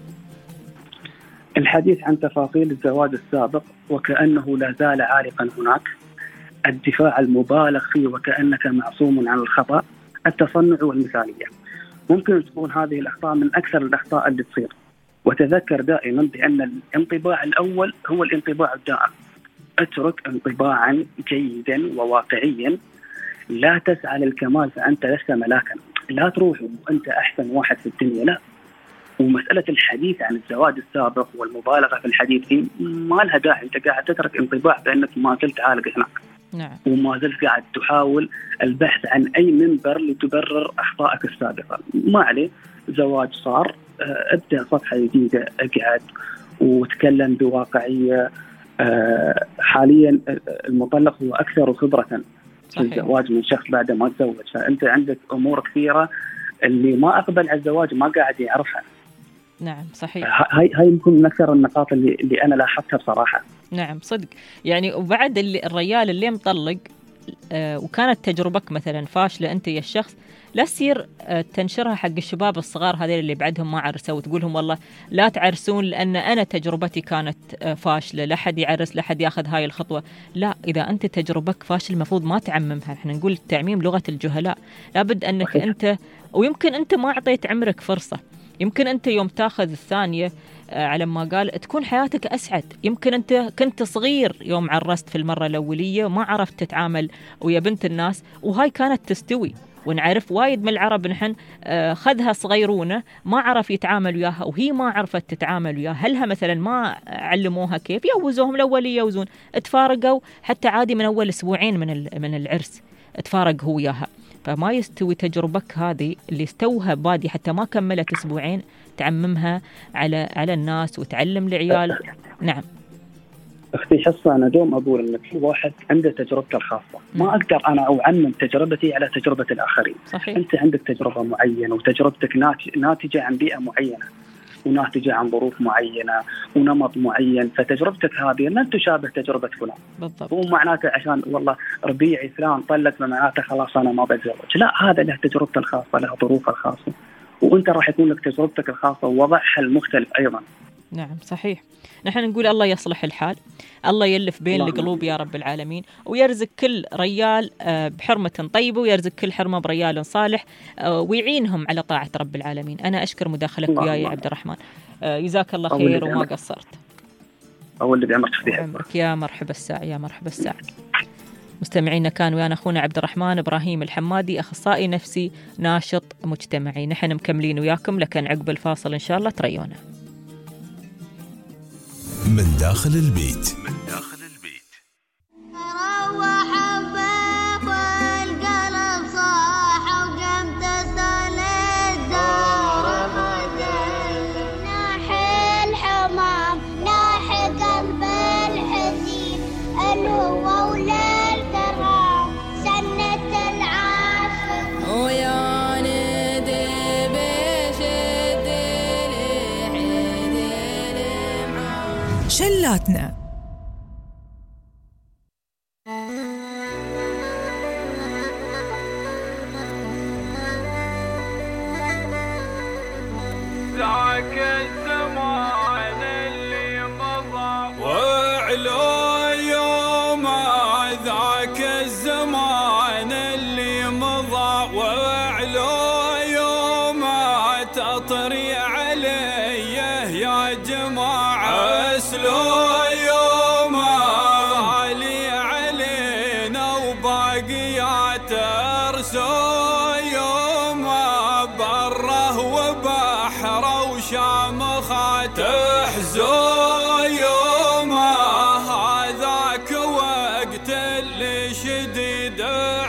S7: الحديث عن تفاصيل الزواج السابق وكأنه لا زال عالقا هناك، الدفاع المبالغ فيه وكأنك معصوم عن الخطأ، التصنع والمثالية. ممكن تكون هذه الأخطاء من أكثر الأخطاء اللي تصير. وتذكر دائما بأن الانطباع الأول هو الانطباع الدائم. اترك انطباعا جيدا وواقعيا، لا تسعى للكمال فأنت لست ملاكا، لا تروح وأنت أحسن واحد في الدنيا، لا. ومسألة الحديث عن الزواج السابق والمبالغة في الحديث فيه ما لها داعي. أنت قاعد تترك انطباع بأنك ما زلت عالق هناك.
S2: نعم.
S7: وما زلت قاعد تحاول البحث عن أي منبر لتبرر أخطائك السابقة. ما عليه، زواج صار، ابدأ صفحة جديدة، اقعد وتكلم بواقعية. حاليا المطلق هو أكثر خبرة في الزواج من شخص بعد ما تزوج، فأنت عندك أمور كثيرة اللي ما أقبل على الزواج ما قاعد يعرفها.
S2: نعم صحيح.
S7: هاي يمكن من أكثر النقاط اللي أنا لاحظتها بصراحة.
S2: نعم صدق. يعني وبعد الرجال اللي مطلق وكانت تجربك مثلا فاشلة أنت يا الشخص، لا تصير تنشرها حق الشباب الصغار هذول اللي بعدهم ما عرسوا وتقولهم والله لا تعرسون لأن أنا تجربتي كانت فاشلة، لا حد يعرس، لا حد ياخذ هاي الخطوة. لا، إذا أنت تجربك فاشل المفروض ما تعممها. احنا نقول التعميم لغة الجهلاء. لابد أنك أنت، ويمكن أنت ما أعطيت عمرك فرصة، يمكن أنت يوم تاخذ الثانية على ما قال تكون حياتك أسعد. يمكن أنت كنت صغير يوم عرست في المرة الأولية وما عرفت تتعامل ويا بنت الناس، وهاي كانت تستوي. ونعرف وايد من العرب نحن خذها صغيرونة ما عرف يتعامل وياها، وهي ما عرفت تتعامل وياها، هلها مثلا ما علموها كيف يوزوهم الأولية يوزون، تفارقوا حتى عادي من أول أسبوعين من العرس تفارق هو وياها. فما يستوي تجربك هذه اللي استوها بادي حتى ما كملت أسبوعين تعممها على الناس وتعلم العيال. نعم
S7: أختي حصة، أنا دوم أقول أن كل واحد عنده تجربته الخاصة. ما أقدر أنا أعمم تجربتي على تجربة الآخرين.
S2: صحيح.
S7: أنت عندك تجربة معينة وتجربتك ناتجة عن بيئة معينة وناتجة عن ظروف معينة ونمط معين، فتجربتك هذه لن تشابه تجربة فلان.
S2: بالضبط.
S7: مو معناته عشان والله ربيعي فلان طلق معناته خلاص أنا ما بتزوج، لا، هذا له تجربته الخاصة، له ظروفه الخاصة، وأنت راح يكون لك تجربتك الخاصة ووضعها المختلف أيضا.
S2: نعم صحيح. نحن نقول الله يصلح الحال، الله يلف بين القلوب يا رب العالمين، ويرزق كل ريال بحرمة طيبة، ويرزق كل حرمة بريال صالح، ويعينهم على طاعة رب العالمين. أنا أشكر مداخلك وياي يا عبد الرحمن، جزاك الله خير وما قصرت.
S7: أول اللي بعمرك في
S2: عمرك. يا مرحبا الساعة، يا مرحبا الساعة. مستمعينا كان ويانا أخونا عبد الرحمن إبراهيم الحمادي، أخصائي نفسي ناشط مجتمعي. نحن مكملين وياكم، لكن عقب الفاصل إن شاء الله تريونا.
S1: من داخل البيت.
S8: روح الضيف والقلب صاح وقمت استند دار مدل، ناحي الحمام ناحي قلب الحزين الهوى وللكرام سنة العاشق ويا ندي بشد العيد المعام.
S6: شلاتنا
S4: ذاك الزمان اللي مضى وعلو يوم، ذاك الزمان اللي مضى وعلو يوم، تطري عليه يا جماعة اسلو يوم، غالي علينا وباقيات ارسو يوم، بره وبحره وشامخة تحزو اللي شديد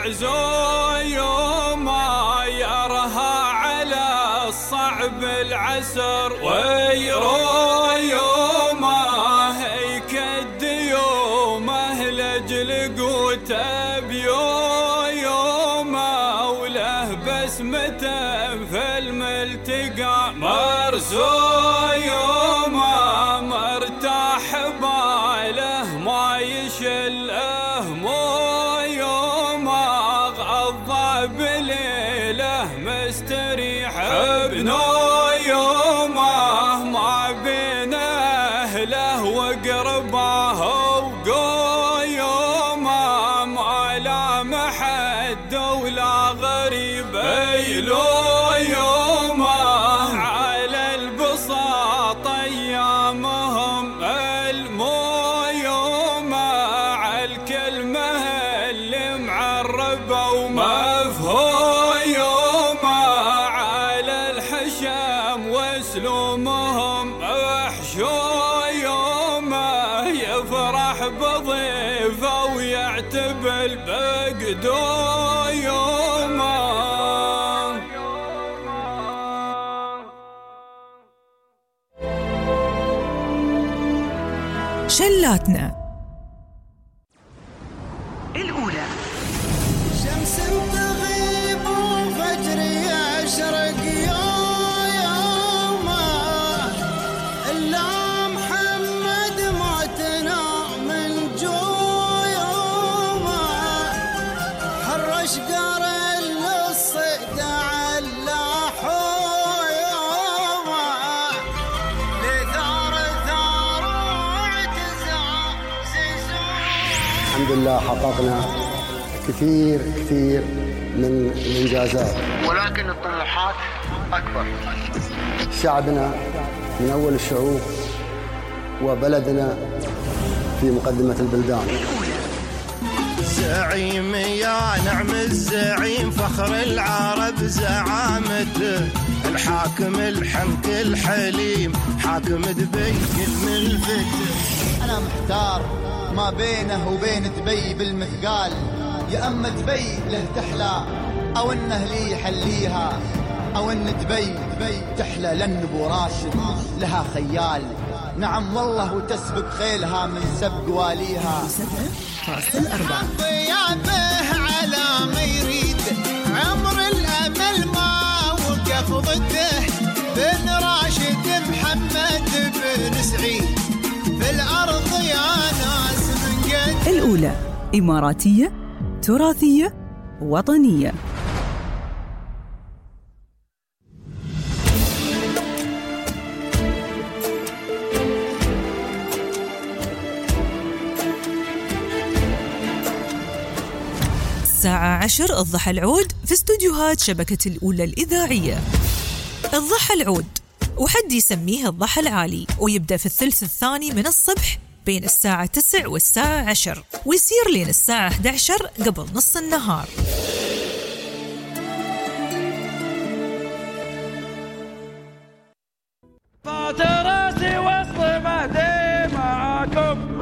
S4: عزوي ما يرها على الصعب العسر ويروي ما هيكد يومه لجل قوت بيومه وله بسمته في الملتقى مرزوي ما مرتاح باله ما يشله مو يومه غضى بليله مستريح ابنه يومه ما بين اهله وقرباه وقيومه ما لا محد ولا غريب يلو يومه على البساط ايامهم المو يومه على الكلمه اللي معربه ومفهوم يومه على الحشم واسلومهم وحشو يومه يفرح بضيفه ويعتبل بقدو يومه.
S6: شلاتنا الأولى.
S5: شمس تغيب وفجر يشرق يومه إلا محمد ما تنام من جويومه حرش قار الصيد على حويومه لثار ثار واعتزى زيزومه.
S9: الحمد لله حققنا كثير من الإنجازات،
S10: ولكن الطموحات أكبر.
S9: شعبنا من أول الشعوب وبلدنا في مقدمة البلدان.
S5: زعيم يا نعم الزعيم فخر العرب زعامته الحاكم الحنك الحليم حاكم دبي الملفت.
S10: أنا محتار ما بينه وبين دبي بالمثقال، يا أما دبي له تحلى أو إنه لي يحليها أو إن دبي تحلى لأن أبو راشد لها خيال. نعم والله وتسبق خيلها من سبق واليها. ضيابه على ما يريد عمر الأمل ما وقف ضده بن راشد محمد بن سعيد في الأرض يا ناس من قد.
S6: الأولى إماراتية تراثية وطنية. الساعة 10 الضحى العود في استوديوهات شبكة الأولى الإذاعية. الضحى العود وحد يسميه الضحى العالي، ويبدأ في الثلث الثاني من الصبح بين الساعة 9 والساعة 10 ويصير لين الساعة 11 قبل نص النهار.
S4: راسي وسط مهدي معاكم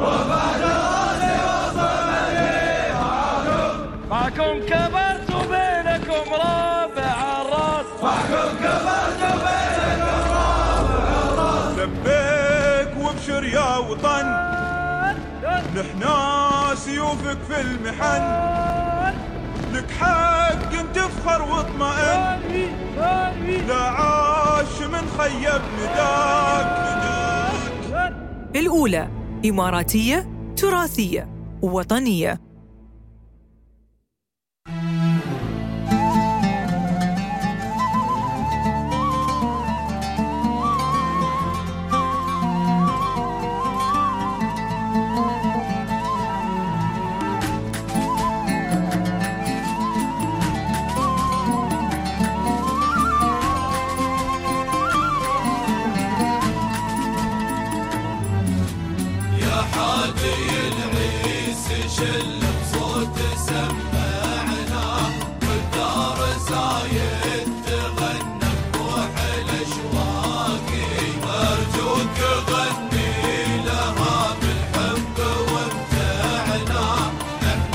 S4: معكم كبرت وبينكم رابع الراس لبيك وابشر يا وطن نحنا سيوفك في المحن لك حق تفخر واطمئن لا عاش من خيب نداك.
S6: الأولى إماراتية تراثية وطنية.
S4: شل بصوت سمعنا والدار زايد تغنى بروح الاشواقي ارجوك غني لها بالحب وامتعنا نحن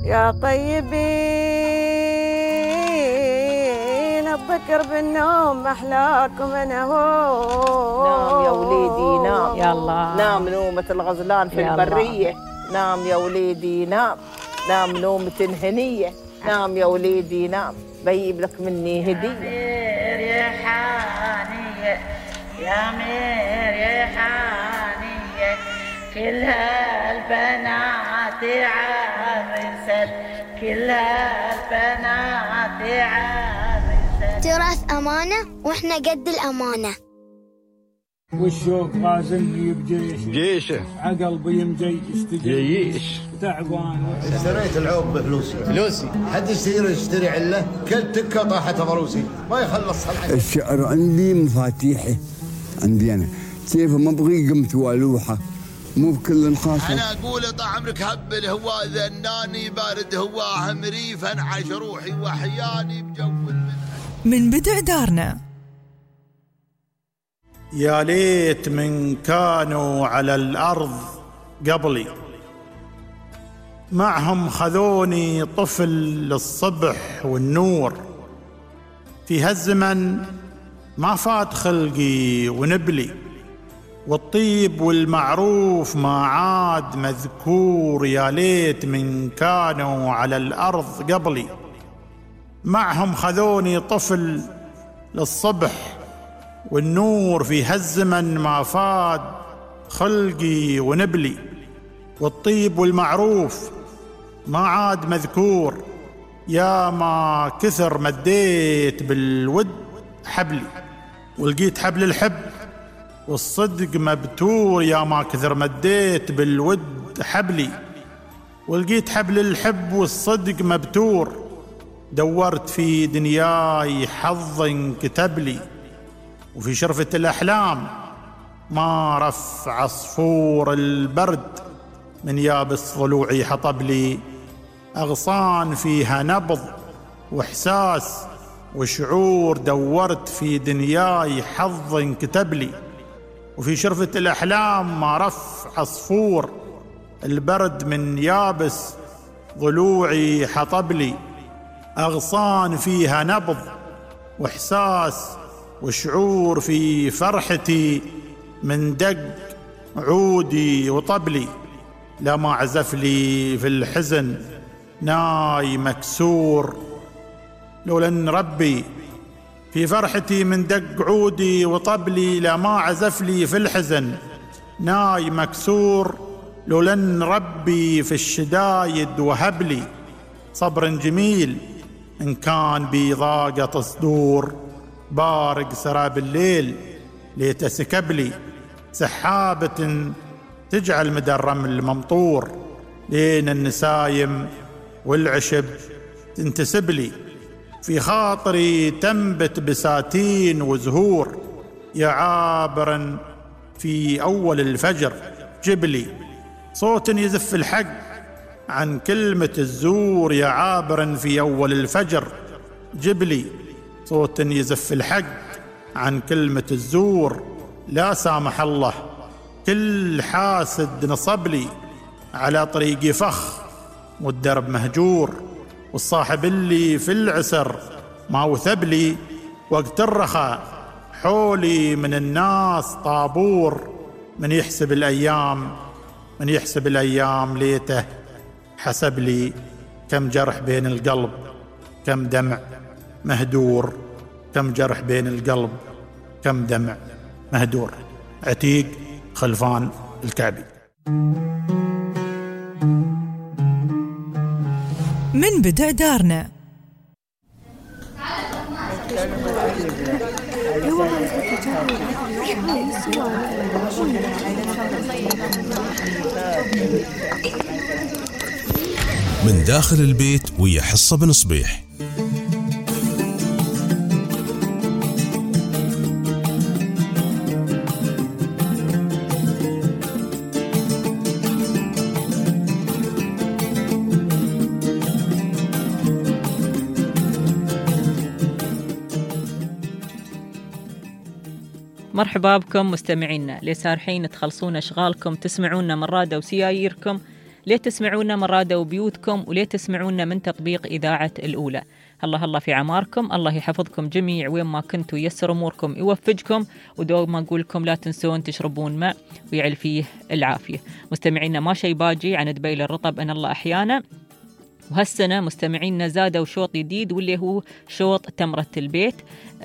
S11: يا طيبين الذكر بالنوم أحلاكم أنا هو.
S12: نام يا وليدي نام،
S2: يلا
S12: نام نومة الغزلان في البرية، نام يا وليدي نام، نام نومة هنية، نام يا وليدي نام، بيجيب لك مني هدية.
S13: يا حانية يا مير يا حانية، كل هالبنات عرسل، كل هالبنات عرسل.
S8: تراث أمانة وإحنا قد الأمانة.
S14: والشوق غازلني بجيشه، عقل بيمجي
S15: جيش
S14: تعبان.
S15: اشتريت العوب بفلوسي، حد يشتري عله، كل تكه طاحت ضروسي، ما يخلص الحين.
S16: الشعر عندي مفاتيحي، عندي انا كيف ما ابغي قمت والوحه، مو بكل خاصه.
S15: انا اقول طال عمرك هب الهواء ذناني، بارد هواه مريف، انعش روحي واحياني بجو
S6: من بدع دارنا.
S17: يا ليت من كانوا على الأرض قبلي، معهم خذوني طفل للصبح والنور، في هالزمن ما فات خلقي ونبلي، والطيب والمعروف ما عاد مذكور. يا ليت من كانوا على الأرض قبلي، معهم خذوني طفل للصبح والنور، في هالزمن ما فاد خلقي ونبلي، والطيب والمعروف ما عاد مذكور. يا ما كثر مديت بالود حبلي، ولقيت حبل الحب والصدق مبتور. يا ما كثر مديت بالود حبلي، ولقيت حبل الحب والصدق مبتور. دورت في دنياي حظ كتب لي، وفي شرفة الأحلام ما رف عصفور البرد، من يابس ضلوعي حطب لي. أغصان فيها نبض وإحساس وشعور، دورت في دنياي حظ كتب لي، وفي شرفة الأحلام ما رف عصفور البرد، من يابس ضلوعي حطب لي. أغصان فيها نبض وإحساس وشعور، في فرحتي من دق عودي وطبلي. لا ما عزف لي في الحزن ناي مكسور، لولا ان ربي في فرحتي من دق عودي وطبلي. لا ما عزف لي في الحزن ناي مكسور، لولا ان ربي في الشدايد وهب لي. صبر جميل ان كان بي ضاقة صدور، بارق سراب الليل ليت سكب لي. سحابة تجعل مدى الرمل ممطور، لين النسايم والعشب تنتسب لي. في خاطري تنبت بساتين وزهور، يا عابرا في أول الفجر جب لي. صوت يزف الحق عن كلمة الزور، يا عابرا في أول الفجر جب لي. صوت يزف الحق عن كلمة الزور، لا سامح الله كل حاسد نصب لي. على طريقي فخ والدرب مهجور، والصاحب اللي في العسر ما وثب لي. وقت الرخاء حولي من الناس طابور، من يحسب الأيام ليته حسب لي. كم جرح بين القلب كم دمع مهدور، كم جرح بين القلب كم دمع مهدور. عتيق خلفان الكعبي.
S6: من بدع دارنا.
S1: من داخل البيت ويا حصة بن صبيح.
S2: مرحبا بكم مستمعينا اللي سارحين تخلصون أشغالكم، تسمعونا من رادة وسياييركم ليه تسمعونا من راديو بيوتكم، وليه تسمعونا من تطبيق إذاعة الأولى. الله في عماركم، الله يحفظكم جميع وين ما كنتوا، ييسر أموركم، يوفقكم، ودوما أقول لكم لا تنسون تشربون ماء ويعل فيه العافية. مستمعينا ما شي باجي عن دبيل الرطب أن الله أحيانا، وهالسنة مستمعينا زادوا شوط جديد واللي هو شوط تمرة البيت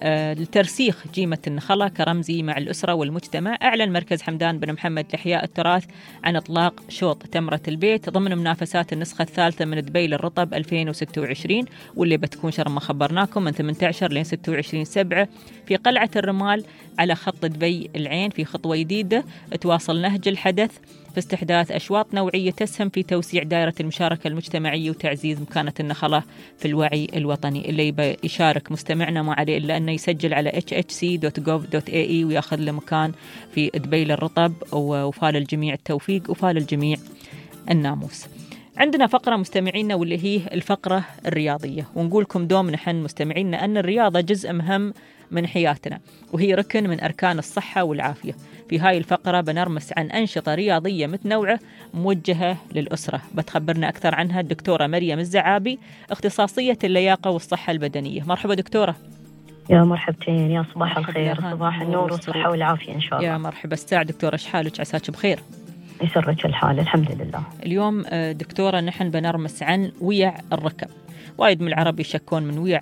S2: لترسيخ جيمة النخلة كرمزي مع الأسرة والمجتمع. أعلن مركز حمدان بن محمد لإحياء التراث عن إطلاق شوط تمرة البيت ضمن منافسات النسخة الثالثة من دبيل الرطب 2026، واللي بتكون شرم ما خبرناكم من 18 لين 26/7 في قلعة الرمال على خط دبي العين، في خطوة جديدة تواصل نهج الحدث في استحداث أشواط نوعية تسهم في توسيع دائرة المشاركة المجتمعية وتعزيز مكانة النخلة في الوعي الوطني. اللي يبي يشارك مستمعنا ما عليه إلا أنه يسجل على hhc.gov.ae وياخذ له مكان في دبيل الرطب، وفال الجميع التوفيق وفال الجميع الناموس. عندنا فقرة مستمعينا واللي هي الفقرة الرياضية، ونقولكم دوم نحن مستمعينا أن الرياضة جزء مهم من حياتنا وهي ركن من أركان الصحة والعافية. في هاي الفقرة بنرمس عن أنشطة رياضية متنوعة موجهة للأسرة، بتخبرنا أكثر عنها الدكتورة مريم الزعابي، اختصاصية اللياقة والصحة البدنية. مرحبا دكتورة.
S18: يا مرحبتين، يا صباح الخير، صباح النور والصحة والعافية إن شاء الله.
S2: يا مرحبا الساعة دكتورة، شحالك؟ عساك بخير؟
S18: يسرك الحال الحمد لله.
S2: اليوم دكتورة نحن بنرمس عن ويع الركب. وايد من العرب يشكون من ويع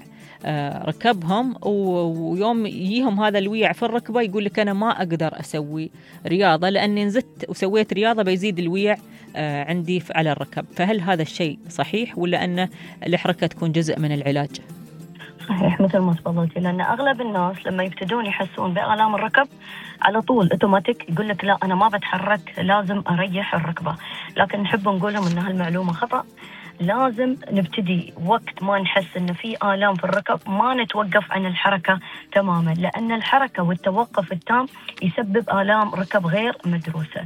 S2: ركبهم، ويوم يجيهم هذا الويع في الركبة يقول لك أنا ما أقدر أسوي رياضة لأني نزدت وسويت رياضة بيزيد الويع عندي على الركب. فهل هذا الشيء صحيح ولا أن الحركة تكون جزء من العلاج؟
S18: صحيح مثل ما تفضلتي، لأن أغلب الناس لما يبتدون يحسون بآلام الركب على طول اوتوماتيك يقول لك لا أنا ما بتحرك، لازم أريح الركبة. لكن نحب نقول لهم أن هالمعلومة خطأ. لازم نبتدي وقت ما نحس إن في آلام في الركب ما نتوقف عن الحركة تماما، لأن الحركة والتوقف التام يسبب آلام ركب غير مدروسة.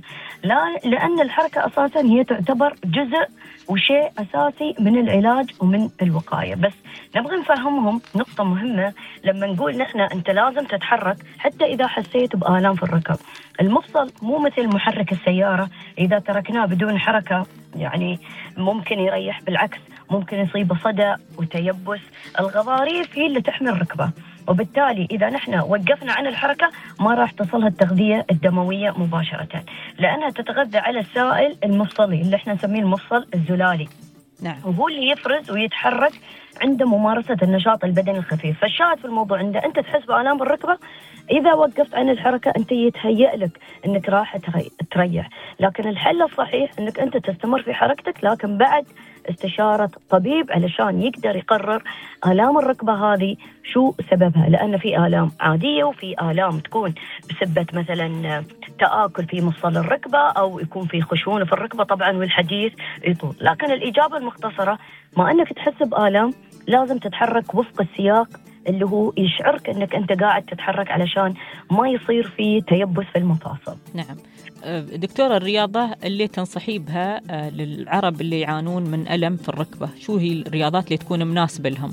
S18: لأن الحركة أساسا هي تعتبر جزء وشيء أساسي من العلاج ومن الوقاية. بس نبغى نفهمهم نقطة مهمة لما نقول نحن أنت لازم تتحرك حتى إذا حسيت بآلام في الركب. المفصل مو مثل محرك السيارة، إذا تركناه بدون حركة يعني ممكن يريح، بالعكس ممكن يصيب صدى وتيبس. الغضاريف هي اللي تحمي الركبة، وبالتالي إذا نحن وقفنا عن الحركة ما راح تصلها التغذية الدموية مباشرة، لأنها تتغذى على السائل المفصلي اللي احنا نسميه المفصل الزلالي.
S2: نعم.
S18: وهو اللي يفرز ويتحرك عند ممارسة النشاط البدني الخفيف. فالشاهد في الموضوع عنده أنت تحس بآلام بالركبة، إذا وقفت عن الحركة أنت يتهيأ لك أنك راح تريح، لكن الحل الصحيح أنك أنت تستمر في حركتك لكن بعد استشارة طبيب علشان يقدر يقرر آلام الركبة هذه شو سببها. لأن في آلام عادية وفي آلام تكون بسبب مثلا تآكل في مفصل الركبة أو يكون في خشونة في الركبة طبعا والحديث يطول. لكن الإجابة المختصرة ما أنك تحس بآلام لازم تتحرك وفق السياق اللي هو يشعرك أنك أنت قاعد تتحرك علشان ما يصير في تيبس في المفاصل.
S2: نعم دكتورة، الرياضة اللي تنصحي بها للعرب اللي يعانون من ألم في الركبة شو هي الرياضات اللي تكون مناسبة لهم؟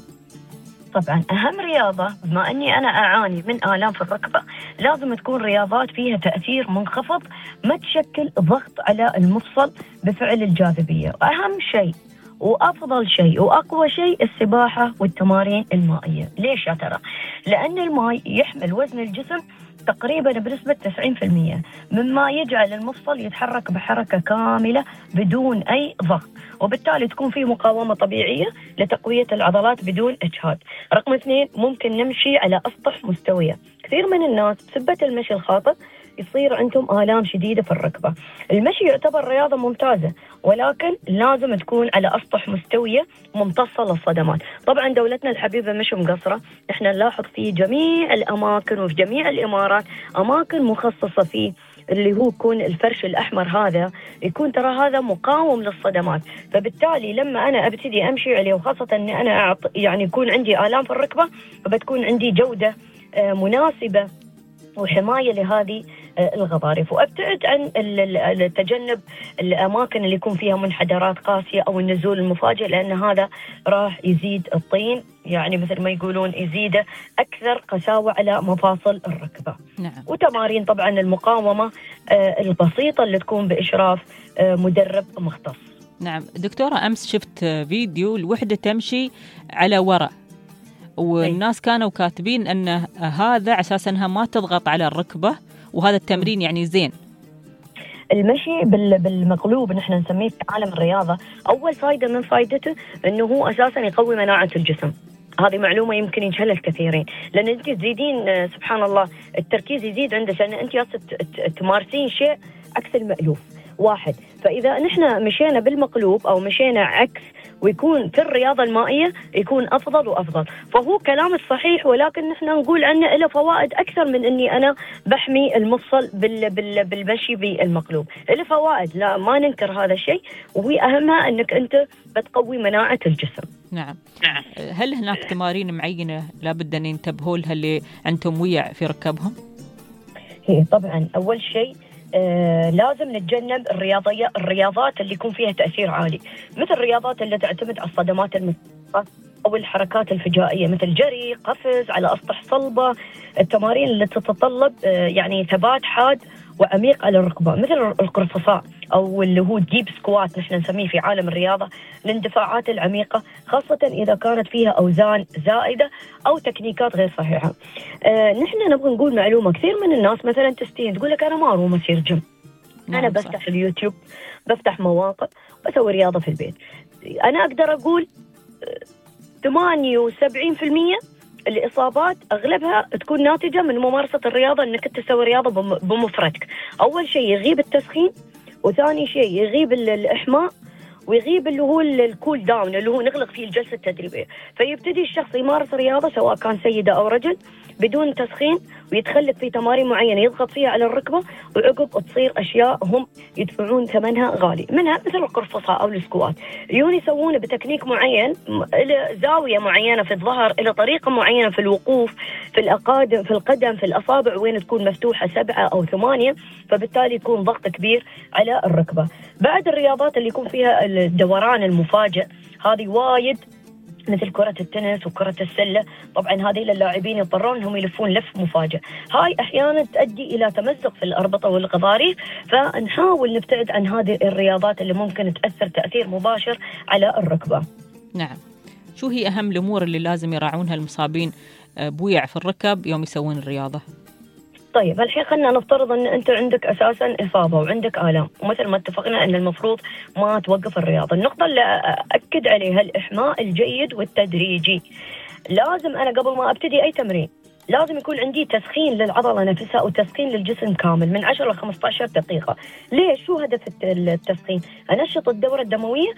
S18: طبعا أهم رياضة بما أني أنا أعاني من آلام في الركبة لازم تكون رياضات فيها تأثير منخفض ما تشكل ضغط على المفصل بفعل الجاذبية. أهم شيء وأفضل شيء وأقوى شيء السباحة والتمارين المائية. ليش يا ترى؟ لأن الماء يحمل وزن الجسم تقريبا بنسبة 90%، مما يجعل المفصل يتحرك بحركة كاملة بدون أي ضغط، وبالتالي تكون فيه مقاومة طبيعية لتقوية العضلات بدون إجهاد. رقم 2 ممكن نمشي على أسطح مستوية. كثير من الناس بسبة المشي الخاطئ يصير عندهم آلام شديدة في الركبة. المشي يعتبر رياضة ممتازة ولكن لازم تكون على أسطح مستوية ممتصة للصدمات. طبعا دولتنا الحبيبة مش مقصرة، احنا نلاحظ في جميع الأماكن وفي جميع الإمارات أماكن مخصصة فيه اللي هو يكون الفرش الأحمر هذا يكون ترى هذا مقاوم للصدمات. فبالتالي لما أنا أبتدي أمشي عليه وخاصة أني أنا يعني يكون عندي آلام في الركبة فبتكون عندي جودة مناسبة وحماية لهذه الغضاريف، وأبتعد عن التجنب الأماكن اللي يكون فيها منحدرات قاسية أو النزول المفاجئ، لأن هذا راح يزيد الطين يعني مثل ما يقولون يزيد أكثر قساوة على مفاصل الركبة.
S2: نعم.
S18: وتمارين طبعا المقاومة البسيطة اللي تكون بإشراف مدرب مختص.
S2: نعم دكتورة، أمس شفت فيديو الوحدة تمشي على وراء، والناس كانوا كاتبين أن هذا على أساس أنها ما تضغط على الركبة، وهذا التمرين يعني زين.
S18: المشي بالمقلوب نحن نسميه في عالم الرياضة، أول فايدة من فايدته أنه هو أساسا يقوي مناعة الجسم. هذه معلومة يمكن يجهلها الكثيرين، لأن أنت تزيدين سبحان الله التركيز يزيد عندك، لأن أنت تمارسين شيء عكس المألوف واحد. فإذا نحن مشينا بالمقلوب أو مشينا عكس ويكون في الرياضة المائية يكون أفضل وأفضل. فهو كلام الصحيح، ولكن نحن نقول عنه له فوائد أكثر من أني أنا بحمي المفصل بالمشي بالمقلوب. له فوائد لا ما ننكر هذا الشيء، وهي أهمها أنك أنت بتقوي مناعة الجسم.
S2: نعم. هل هناك تمارين معينة لابد أن ينتبهوا لها اللي عندهم ويع في ركبهم؟
S18: هي طبعا أول شيء لازم نتجنب الرياضات اللي يكون فيها تأثير عالي، مثل الرياضات اللي تعتمد على الصدمات المستقبة أو الحركات الفجائية مثل جري، قفز على أسطح صلبة، التمارين اللي تتطلب يعني ثبات حاد وعميق على الركبة مثل القرفصاء أو اللي هو ديب سكوات نحن نسميه في عالم الرياضة، الاندفاعات العميقة خاصة إذا كانت فيها أوزان زائدة أو تكنيكات غير صحيحة. نحن نبغى نقول معلومة، كثير من الناس مثلا تستهين تقول لك أنا ما أروم أسير جيم، أنا بفتح اليوتيوب بفتح مواقع بسوي رياضة في البيت. أنا أقدر أقول 78% الإصابات أغلبها تكون ناتجة من ممارسة الرياضة، أنك تسوي رياضة بمفردك. أول شيء يغيب التسخين، وثاني شيء يغيب الإحماء، ويغيب اللي هو الكول داون اللي هو نغلق فيه الجلسة التدريبية. فيبتدي الشخص يمارس رياضة سواء كان سيدة أو رجل بدون تسخين، ويتخلق في تمارين معينة يضغط فيها على الركبة، وعقب تصير أشياء هم يدفعون ثمنها غالي، منها مثل القرفصاء أو السكوات. يجون يسوونه بتكنيك معين، إلى زاوية معينة في الظهر، إلى طريقة معينة في الوقوف، في الأقادم، في القدم، في الأصابع وين تكون مفتوحة 7 أو 8، فبالتالي يكون ضغط كبير على الركبة. بعد الرياضات اللي يكون فيها الدوران المفاجئ هذه وايد، مثل كرة التنس وكرة السلة، طبعا هذه للاعبين يضطرون انهم يلفون لف مفاجئ، هاي احيانا تؤدي الى تمزق في الاربطة والغضاريف، فنحاول نبتعد عن هذه الرياضات اللي ممكن تأثر تأثير مباشر على الركبة.
S2: نعم. شو هي اهم الامور اللي لازم يراعونها المصابين بويع في الركب يوم يسوون الرياضة؟
S18: طيب الحين خلنا نفترض ان انت عندك اساسا اصابه وعندك الام، ومثل ما اتفقنا ان المفروض ما توقف الرياضه. النقطه اللي اكد عليها الاحماء الجيد والتدريجي. لازم انا قبل ما ابتدي اي تمرين لازم يكون عندي تسخين للعضله نفسها وتسخين للجسم كامل من 10 ل 15 دقيقه. ليش؟ شو هدف التسخين؟ انشط الدوره الدمويه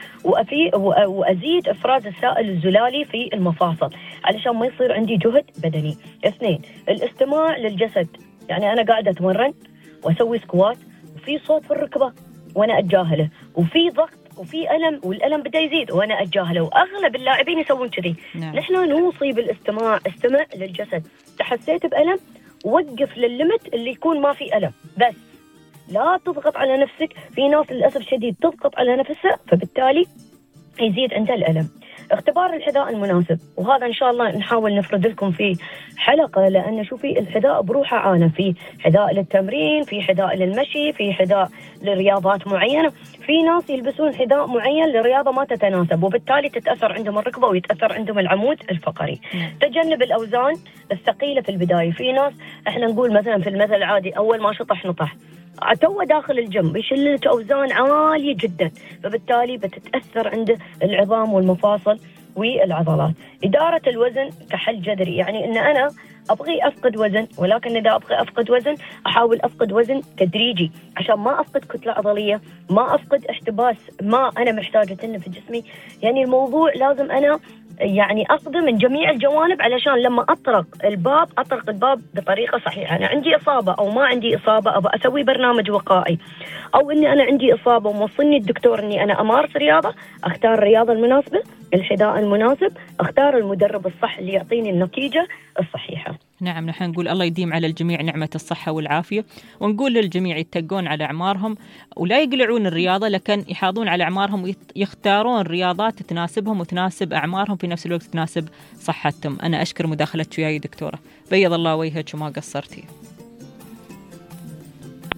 S18: وازيد افراز السائل الزلالي في المفاصل علشان ما يصير عندي جهد بدني. 2 الاستماع للجسد، يعني أنا قاعدة أتمرن وأسوي سكوات وفي صوت في الركبة وأنا أتجاهله، وفي ضغط وفي ألم والألم بدأ يزيد وأنا أتجاهله، وأغلب اللاعبين يسوون كذي. نحن نوصي بالاستماع، استمع للجسد، تحسيت بألم وقف للليمت اللي يكون ما في ألم، بس لا تضغط على نفسك. في ناس للأسف شديد تضغط على نفسها فبالتالي يزيد عندها الألم. اختبار الحذاء المناسب، وهذا إن شاء الله نحاول نفرد لكم فيه حلقة، لأن شوفي الحذاء بروحه عالم، في حذاء للتمرين، في حذاء للمشي، في حذاء لرياضات معينة. في ناس يلبسون حذاء معين لرياضة ما تتناسب، وبالتالي تتأثر عندهم الركبة ويتأثر عندهم العمود الفقري. تجنب الأوزان الثقيلة في البداية. في ناس احنا نقول مثلا في المثل العادي أول ما شطح نطح، تو داخل الجيم بيشيل لك أوزان عالية جدا، فبالتالي بتتأثر عنده العظام والمفاصل والعضلات. إدارة الوزن كحل جذري، يعني إن أنا أبغي أفقد وزن، ولكن إذا أبغي أفقد وزن أحاول أفقد وزن تدريجي عشان ما أفقد كتلة عضلية، ما أفقد احتباس ما أنا محتاجة في جسمي. يعني الموضوع لازم أنا يعني أخذه من جميع الجوانب علشان لما أطرق الباب بطريقة صحيحة. أنا عندي إصابة أو ما عندي إصابة أبغى أسوي برنامج وقائي، أو إني أنا عندي إصابة وموصلني الدكتور إني أنا أمارس رياضة، أختار الرياضة المناسبة، الحذاء المناسب، أختار المدرب الصح اللي يعطيني النتيجة الصحيحة.
S2: نعم، نحن نقول الله يديم على الجميع نعمة الصحة والعافية، ونقول للجميع يتقون على أعمارهم ولا يقلعون الرياضة، لكن يحافظون على أعمارهم ويختارون رياضات تناسبهم وتناسب أعمارهم في نفس الوقت تناسب صحتهم. أنا أشكر مداخلتك وياي دكتورة، بيض الله وجهك وما قصرتي.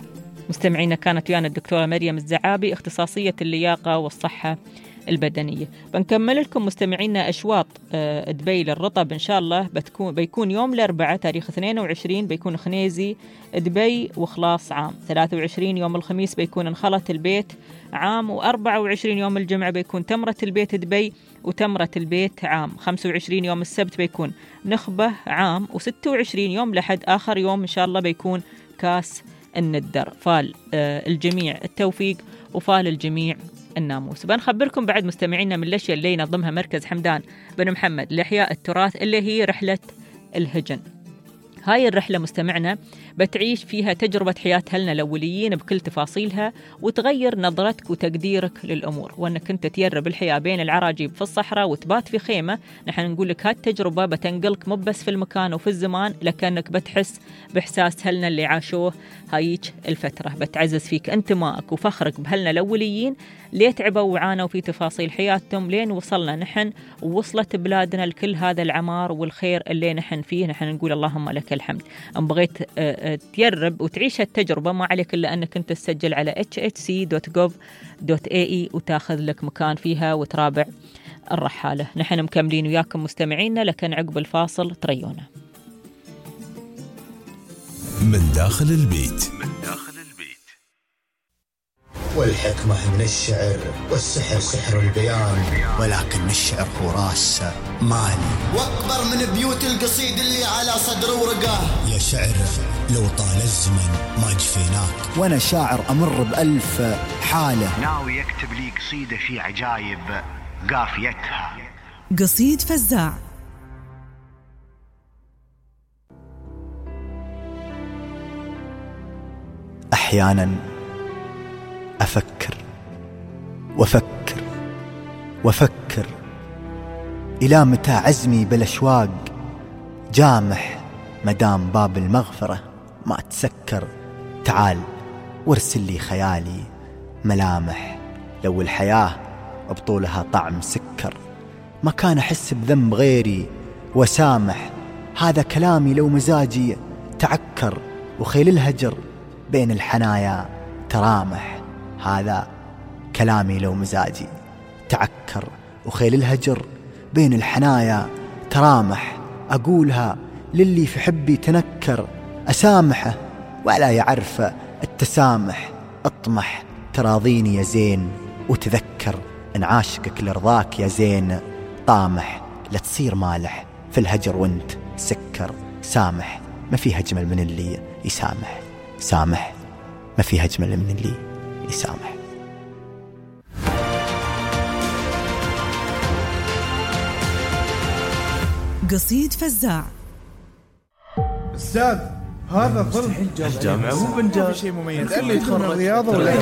S2: مستمعينا كانت ويانا الدكتورة مريم الزعابي اختصاصية اللياقة والصحة البدنية. بنكمل لكم مستمعينا أشواط دبي للرطب إن شاء الله بيكون يوم الأربعاء تاريخ 22 بيكون خنيزي دبي وخلاص عام. 23 يوم الخميس بيكون انخلط البيت عام. و24 يوم الجمعة بيكون تمرة البيت دبي وتمرة البيت عام. 25 يوم السبت بيكون نخبة عام. و26 يوم لحد آخر يوم إن شاء الله بيكون كاس الندر. فال الجميع التوفيق وفال الجميع الناموس. بنخبركم بعد مستمعينا من الأشياء اللي ينظمها مركز حمدان بن محمد لإحياء التراث اللي هي رحلة الهجن. هاي الرحلة مستمعنا بتعيش فيها تجربة حياة أهلنا الأوليين بكل تفاصيلها وتغير نظرتك وتقديرك للأمور، وأنك أنت تجرب الحياة بين العراجيب في الصحراء وتبات في خيمة. نحن نقول لك هاي التجربة بتنقلك مو بس في المكان وفي الزمان، لكنك بتحس بإحساس هلنا اللي عاشوه هايج الفترة. بتعزز فيك انتمائك وفخرك بهلنا الأوليين ليه تعبوا وعانوا في تفاصيل حياتهم لين وصلنا نحن ووصلت بلادنا لكل هذا العمار والخير اللي نحن فيه. نحن نقول اللهم لك الحمد. أم بغيت تجرب وتعيش التجربة ما عليك إلا أنك أنت تسجل على hhc.gov.ae وتاخذ لك مكان فيها وترابع الرحالة. نحن مكملين وياكم مستمعينا، لكن عقب الفاصل تريونا.
S1: من داخل البيت.
S19: والحكمة من الشعر والسحر سحر البيان، ولكن الشعر هو راس مالي
S10: واكبر من بيوت القصيد اللي على صدر ورقه.
S19: يا شعر لو طال الزمن ما جفيناك، وانا شاعر امر بألف حالة ناوي يكتب لي قصيدة في عجايب قافيتها.
S6: قصيد فزاع.
S19: أحيانا أفكر وأفكر وأفكر إلى متى عزمي بالأشواق جامح، مدام باب المغفرة ما تسكر. تعال وارسل لي خيالي ملامح، لو الحياة بطولها طعم سكر ما كان أحس بذنب غيري وسامح. هذا كلامي لو مزاجي تعكر، وخيل الهجر بين الحنايا ترامح. هذا كلامي لو مزاجي تعكر، وخيل الهجر بين الحنايا ترامح. أقولها للي في حبي تنكر، أسامحه ولا يعرف التسامح. اطمح تراضيني يا زين، وتذكر ان عاشقك لرضاك يا زين طامح. لا تصير مالح في الهجر وانت سكر. سامح ما فيها أجمل من اللي يسامح. سامح ما فيها أجمل من اللي يسامح.
S6: قصيد فزاع.
S20: أستاذ هذا ظل
S21: الجامعة مو بنجاب شيء مميز
S20: اللي يدخل الرياضة ولا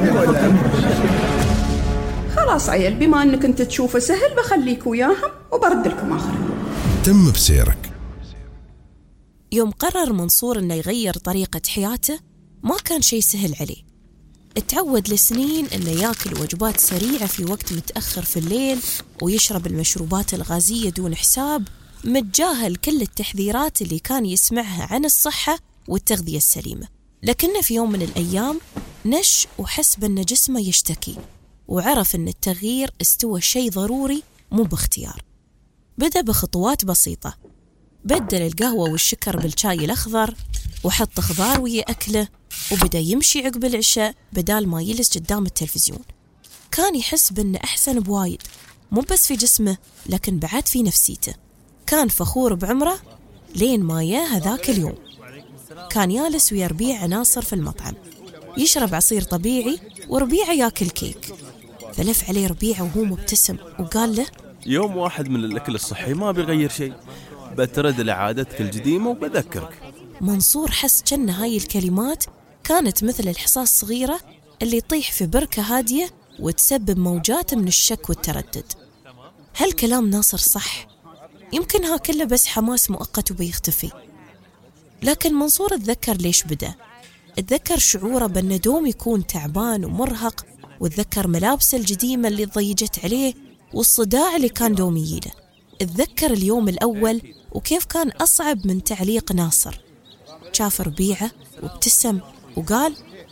S22: خلاص عيل، بما أنك أنت تشوفه سهل بخليك وياهم وبرد لكم آخر.
S1: تم بسيرك.
S6: يوم قرر منصور إنه يغير طريقة حياته ما كان شيء سهل عليه. اتعود لسنين إنه ياكل وجبات سريعة في وقت متأخر في الليل ويشرب المشروبات الغازية دون حساب، متجاهل كل التحذيرات اللي كان يسمعها عن الصحة والتغذية السليمة. لكنه في يوم من الأيام نش وحس بأن جسمه يشتكي، وعرف أن التغيير استوى شيء ضروري مو باختيار. بدأ بخطوات بسيطة، بدل القهوة والشكر بالشاي الأخضر وحط خضار ويا أكله، وبدأ يمشي عقب العشاء بدال ما يجلس قدام التلفزيون. كان يحس بأنه أحسن بوايد، مو بس في جسمه لكن بعد في نفسيته. كان فخور بعمره لين ما ياه ذاك اليوم. كان يالس ويا ربيع ناصر في المطعم يشرب عصير طبيعي، وربيعه ياكل كيك. فلف عليه ربيعه وهو مبتسم وقال له:
S21: يوم واحد من الأكل الصحي ما بيغير شيء، بترد لعادتك القديمة وبذكرك.
S6: منصور حس كأن هاي الكلمات كانت مثل الحصاص صغيرة اللي يطيح في بركة هادية وتسبب موجات من الشك والتردد. هل كلام ناصر صح؟ يمكن ها كله بس حماس مؤقت وبيختفي. لكن منصور اتذكر ليش بدأ. اتذكر شعوره بأن دوم يكون تعبان ومرهق، واتذكر ملابسه القديمة اللي ضيجت عليه والصداع اللي كان دوم يجيله. اتذكر اليوم الأول وكيف كان أصعب من تعليق ناصر. شاف ربيعه وابتسم وقال: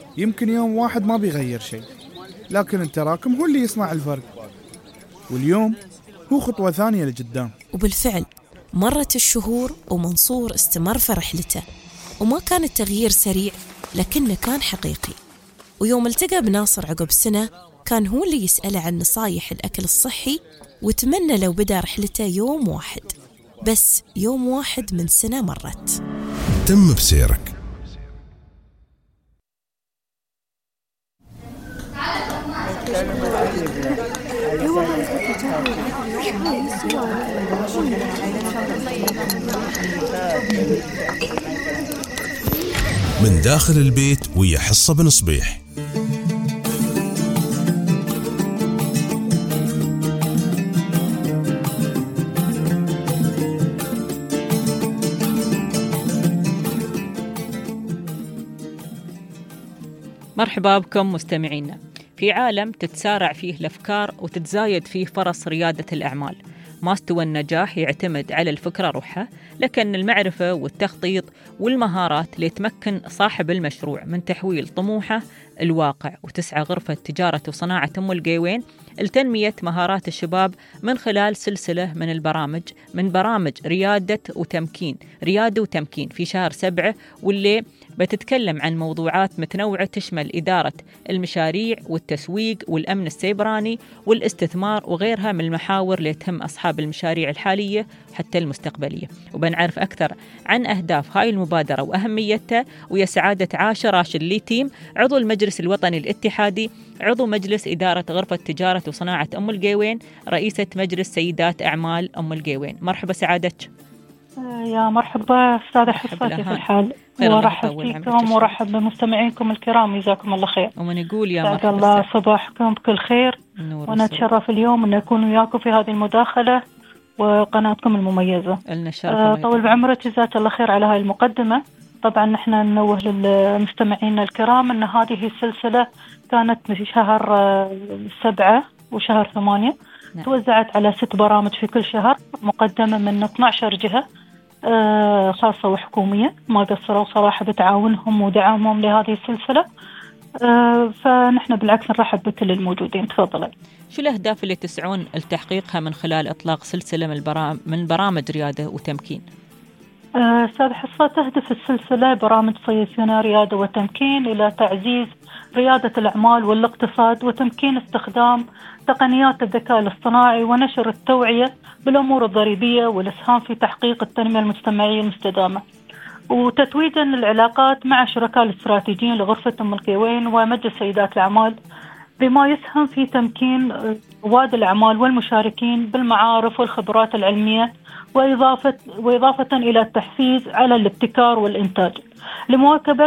S20: يمكن يوم واحد ما بيغير شيء، لكن التراكم هو اللي يصنع الفرق، واليوم هو خطوة ثانية لقدام.
S3: وبالفعل مرت الشهور ومنصور استمر في رحلته، وما كان التغيير سريع لكنه كان حقيقي. ويوم التقى بناصر عقب سنة كان هو اللي يسأله عن نصايح الأكل الصحي، وتمنى لو بدأ رحلته يوم واحد، بس يوم واحد من سنة مرت.
S1: تم بسيرك. من داخل البيت ويا حصة بن صبيح.
S2: مرحبا بكم مستمعينا. في عالم تتسارع فيه الأفكار وتتزايد فيه فرص ريادة الأعمال، ما استوى النجاح يعتمد على الفكرة روحها، لكن المعرفة والتخطيط والمهارات ليتمكن صاحب المشروع من تحويل طموحه الواقع. وتسعى غرفة تجارة وصناعة أم القيوين لتنمية مهارات الشباب من خلال سلسلة من برامج ريادة وتمكين في شهر 7، واللي بتتكلم عن موضوعات متنوعة تشمل إدارة المشاريع والتسويق والأمن السيبراني والاستثمار وغيرها من المحاور اللي تهم أصحاب المشاريع الحالية حتى المستقبلية. وبنعرف أكثر عن أهداف هاي المبادرة وأهميتها ويا سعادة عاشر راشد ليتيم، عضو المجلس الوطني الاتحادي، عضو مجلس إدارة غرفة تجارة وصناعة أم القيوين، رئيسة مجلس سيدات أعمال أم القيوين. مرحبا سعادتك.
S7: يا مرحبا أستاذة حصة، كيف الحال؟ ورحب فيكم ورحب بمستمعينكم الكرام، جزاكم الله خير.
S2: ومن يقول يا
S7: مرحبا الله صباحكم بكل خير، وأنا أتشرف اليوم أن أكون وياكم في هذه المداخلة وقناتكم المميزة. طول بعمرك، جزاك الله خير على هاي المقدمة. طبعا نحن ننوه للمستمعين الكرام أن هذه السلسلة كانت في شهر 7 وشهر 8. توزعت على 6 برامج في كل شهر، مقدمة من 12 جهة خاصة وحكومية، ما قصروا صراحة بتعاونهم ودعمهم لهذه السلسلة. فنحن بالعكس نرحب بكل الموجودين. تفضلي.
S2: شو الأهداف اللي تسعون لتحقيقها من خلال إطلاق سلسلة من برامج ريادة وتمكين؟
S7: أستاذ حصة، تهدف السلسلة برامج صيفية ريادة وتمكين إلى تعزيز ريادة الأعمال والاقتصاد وتمكين استخدام تقنيات الذكاء الاصطناعي ونشر التوعية بالأمور الضريبية والإسهام في تحقيق التنمية المجتمعية المستدامة، وتتويجا للعلاقات مع الشركاء الاستراتيجيين لغرفة أم القيوين ومجلس سيدات الأعمال، بما يسهم في تمكين رواد الأعمال والمشاركين بالمعارف والخبرات العلمية، وإضافة إلى التحفيز على الابتكار والإنتاج لمواكبة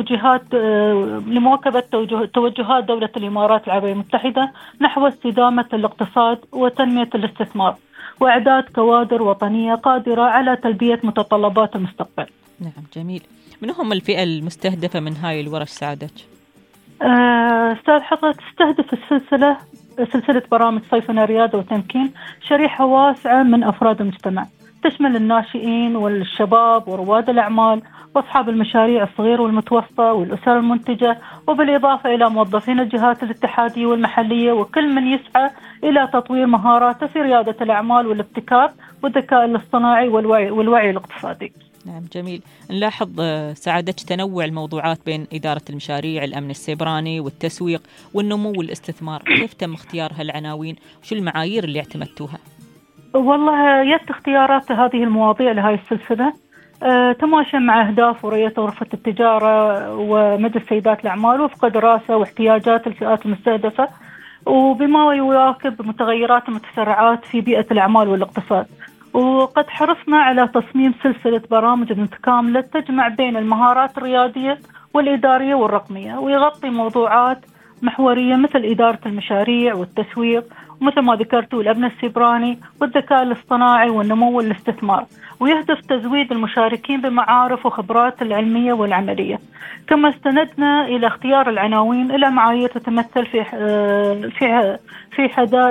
S7: توجهات دولة الإمارات العربية المتحدة نحو استدامة الاقتصاد وتنمية الاستثمار وإعداد كوادر وطنية قادرة على تلبية متطلبات المستقبل.
S2: نعم، جميل. من هم الفئة المستهدفة من هاي الورش سعادتك؟
S7: أستاذ حضرتك، تستهدف سلسلة برامج صيفنا ريادة وتمكين شريحة واسعة من أفراد المجتمع، تشمل الناشئين والشباب ورواد الأعمال وأصحاب المشاريع الصغيرة والمتوسطة والأسر المنتجة، وبالإضافة إلى موظفين الجهات الاتحادية والمحلية، وكل من يسعى إلى تطوير مهاراته في ريادة الأعمال والابتكار والذكاء الاصطناعي والوعي الاقتصادي.
S2: نعم، جميل. نلاحظ سعادتك تنوع الموضوعات بين إدارة المشاريع، الأمن السيبراني والتسويق والنمو والاستثمار. كيف تم اختيار هالعناوين؟ وشو المعايير اللي اعتمدتوها؟
S7: والله يد اختيارات هذه المواضيع لهذه السلسلة تماشى مع أهداف ورؤية غرفة التجارة ومجلس سيدات الأعمال وفق دراسة واحتياجات الفئات المستهدفة، وبما يواكب متغيرات المتسارعات في بيئة الأعمال والاقتصاد. وقد حرصنا على تصميم سلسلة برامج متكاملة تجمع بين المهارات الريادية والإدارية والرقمية، ويغطي موضوعات محورية مثل إدارة المشاريع والتسويق مثل ما ذكرتوا الأمن السيبراني والذكاء الاصطناعي والنمو والاستثمار، ويهدف تزويد المشاركين بمعارف وخبرات العلمية والعملية. كما استندنا إلى اختيار العناوين إلى معايير تتمثل في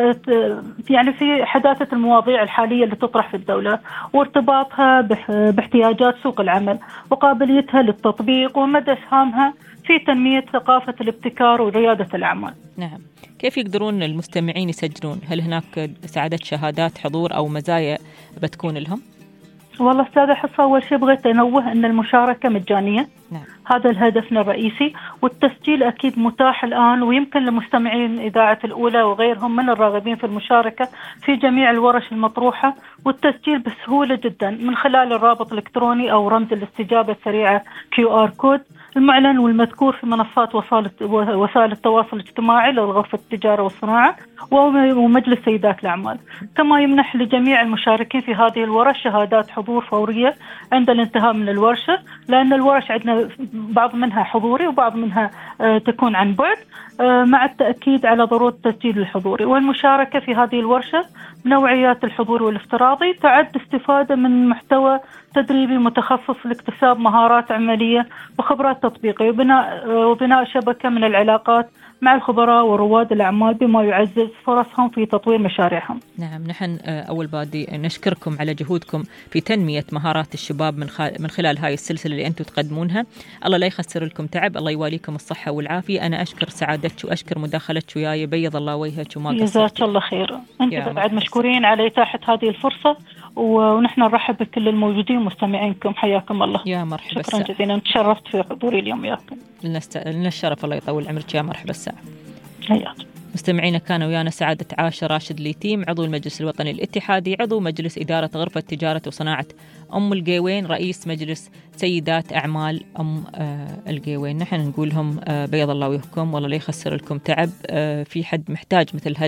S7: حداثة المواضيع الحالية اللي تطرح في الدولة، وارتباطها باحتياجات سوق العمل، وقابليتها للتطبيق، ومدى إسهامها في تنمية ثقافة الابتكار وريادة الأعمال.
S2: نعم. كيف يقدرون المستمعين يسجلون؟ هل هناك سعادة شهادات حضور أو مزايا بتكون لهم؟
S7: والله أستاذة حصة، أول شيء بغيت أنوه أن المشاركة مجانية.
S2: نعم.
S7: هذا الهدفنا الرئيسي، والتسجيل أكيد متاح الآن، ويمكن لمستمعين إذاعة الأولى وغيرهم من الراغبين في المشاركة في جميع الورش المطروحة، والتسجيل بسهولة جدا من خلال الرابط الإلكتروني أو رمز الاستجابة السريعة QR كود المعلن والمذكور في منصات وسائل التواصل الاجتماعي لغرفة التجارة والصناعة ومجلس سيدات الأعمال. كما يمنح لجميع المشاركين في هذه الورش شهادات حضور فورية عند الانتهاء من الورشة، لأن الورش عندنا بعض منها حضوري وبعض منها تكون عن بعد، مع التأكيد على ضرورة التسجيل الحضوري. والمشاركة في هذه الورشة بنوعيات الحضور والافتراضي تعد استفادة من محتوى تدريبي متخصص لاكتساب مهارات عملية وخبرات تطبيقية، وبناء شبكة من العلاقات مع الخبراء ورواد الأعمال، بما يعزز فرصهم في تطوير مشاريعهم.
S2: نعم. نحن أول بادي نشكركم على جهودكم في تنمية مهارات الشباب من خلال هاي السلسلة اللي أنتم تقدمونها. الله لا يخسر لكم تعب، الله يواليكم الصحة والعافية. أنا أشكر سعادتك وأشكر مداخلتك وياي، بيض الله وجهك وما قصرتي.
S7: جزاك الله خير. أنت بعد مشكورين على إتاحة هذه الفرصة، ونحن نرحب بكل الموجودين ومستمعينكم. حياكم الله.
S2: يا مرحبا.
S7: شكرا جزيلا، تشرفت في حضوري اليوم وياكم.
S2: لنا الشرف، الله يطول عمرك. يا مرحبا الساعة.
S7: حياك.
S2: مستمعينا كانوا ويانا سعادة عاشر راشد ليتيم، عضو المجلس الوطني الاتحادي، عضو مجلس إدارة غرفة تجارة وصناعة أم القيوين، رئيس مجلس سيدات أعمال أم القيوين. نحن نقول لهم بيض الله وجهكم، والله لا يخسر لكم تعب. في حد محتاج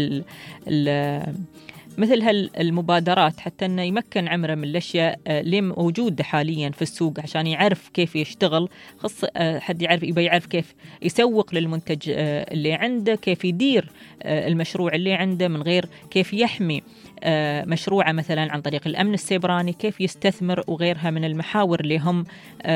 S2: مثل هالمبادرات حتى أنه يمكن عمره من الأشياء اللي موجودة حاليا في السوق عشان يعرف كيف يشتغل، خص حد يعرف كيف يسوق للمنتج اللي عنده، كيف يدير المشروع اللي عنده، من غير كيف يحمي مشروعه مثلا عن طريق الأمن السيبراني، كيف يستثمر وغيرها من المحاور اللي هم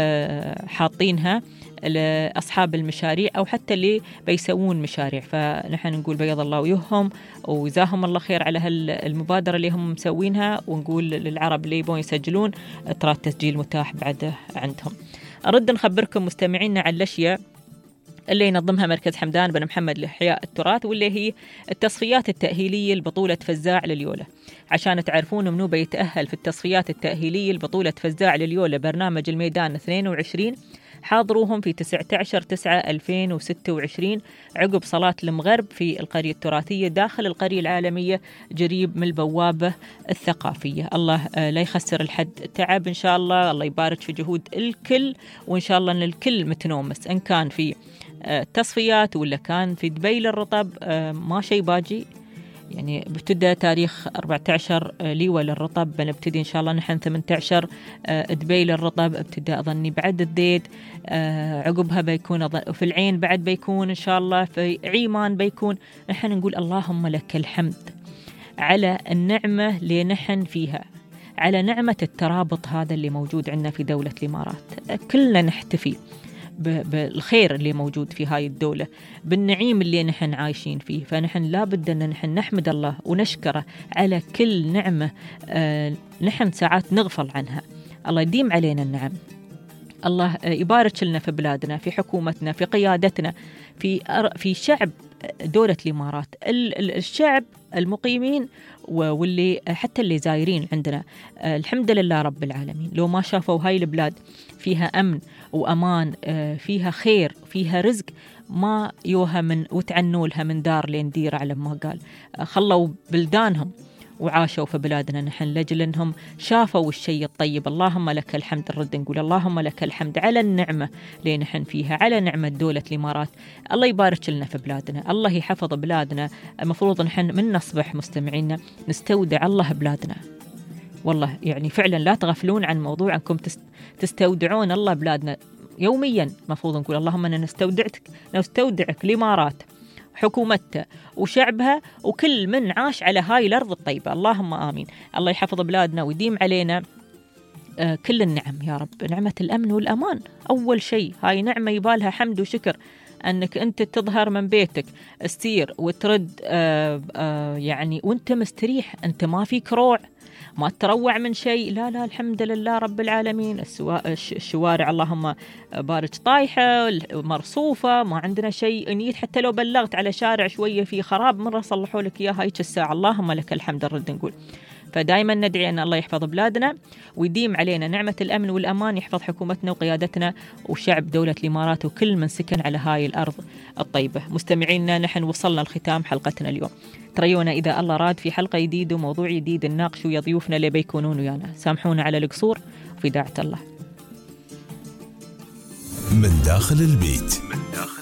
S2: حاطينها لأصحاب المشاريع أو حتى اللي بيسوون مشاريع. فنحن نقول بيض الله وجههم وجزاهم الله خير على هالمبادرة اللي هم مسوينها، ونقول للعرب اللي يبون يسجلون ترى التسجيل متاح بعد عندهم. أرد نخبركم مستمعينا على الأشياء اللي ينظمها مركز حمدان بن محمد لإحياء التراث، واللي هي التصفيات التأهيلية لبطولة فزاع لليولة. عشان تعرفون منو بيتأهل في التصفيات التأهيلية لبطولة فزاع لليولة برنامج الميدان 22، حاضروهم في 19/9/2026 عقب صلاة المغرب في القرية التراثية داخل القرية العالمية قريب من البوابة الثقافية. الله لا يخسر الحد تعب إن شاء الله، الله يبارك في جهود الكل، وإن شاء الله أن الكل متنومس، إن كان في تصفيات ولا كان في دبيل الرطب ما شيء باجي. يعني ابتدى تاريخ 14 ليوة للرطب، بنبتدي إن شاء الله نحن 18 دبيل الرطب، ابتدى أظني بعد الديد، عقبها بيكون في العين بعد بيكون إن شاء الله، في عيمان بيكون. نحن نقول اللهم لك الحمد على النعمة اللي نحن فيها، على نعمة الترابط هذا اللي موجود عندنا في دولة الإمارات. كلنا نحتفي بالخير اللي موجود في هاي الدولة، بالنعيم اللي نحن عايشين فيه. فنحن لابد أن نحن نحمد الله ونشكره على كل نعمة نحن ساعات نغفل عنها. الله يديم علينا النعم، الله يبارك لنا في بلادنا، في حكومتنا، في قيادتنا، في شعب دولة الإمارات، الشعب المقيمين واللي حتى اللي زايرين عندنا. الحمد لله رب العالمين. لو ما شافوا هاي البلاد فيها أمن وأمان، فيها خير، فيها رزق، ما يوها من وتعنوا لها من دار لين دير، على ما قال خلوا بلدانهم وعاشوا في بلادنا نحن لجل أنهم شافوا الشيء الطيب. اللهم لك الحمد. نرد نقول اللهم لك الحمد على النعمة اللي نحن فيها، على نعمة دولة الإمارات. الله يبارك لنا في بلادنا، الله يحفظ بلادنا. المفروض نحن من نصبح مستمعينا نستودع الله بلادنا. والله يعني فعلا لا تغفلون عن موضوع أنكم تستودعون الله بلادنا يوميا. مفروض نقول اللهم أنا نستودعك الإمارات، حكومتها وشعبها وكل من عاش على هاي الأرض الطيبة. اللهم آمين. الله يحفظ بلادنا ويديم علينا كل النعم يا رب. نعمة الأمن والأمان أول شيء، هاي نعمة يبالها حمد وشكر، أنك أنت تظهر من بيتك تسير وترد يعني وأنت مستريح، أنت ما فيك روع، ما تروع من شيء. لا لا الحمد لله رب العالمين. الشوارع اللهم بارك طايحة مرصوفة، ما عندنا شيء نيت. حتى لو بلغت على شارع شوية في خراب مرة صلحوا لك إياه هايك الساعة، اللهم لك الحمد. نرد نقول فدائما ندعي أن الله يحفظ بلادنا ويديم علينا نعمة الأمن والأمان، يحفظ حكومتنا وقيادتنا وشعب دولة الإمارات وكل من سكن على هاي الأرض الطيبة. مستمعينا نحن وصلنا لختام حلقتنا اليوم. تريونا إذا الله راد في حلقة جديدة وموضوع جديد نناقش ويا ضيوفنا اللي بيكونون ويانا. سامحونا على القصور وفي داعة الله.
S1: من داخل البيت.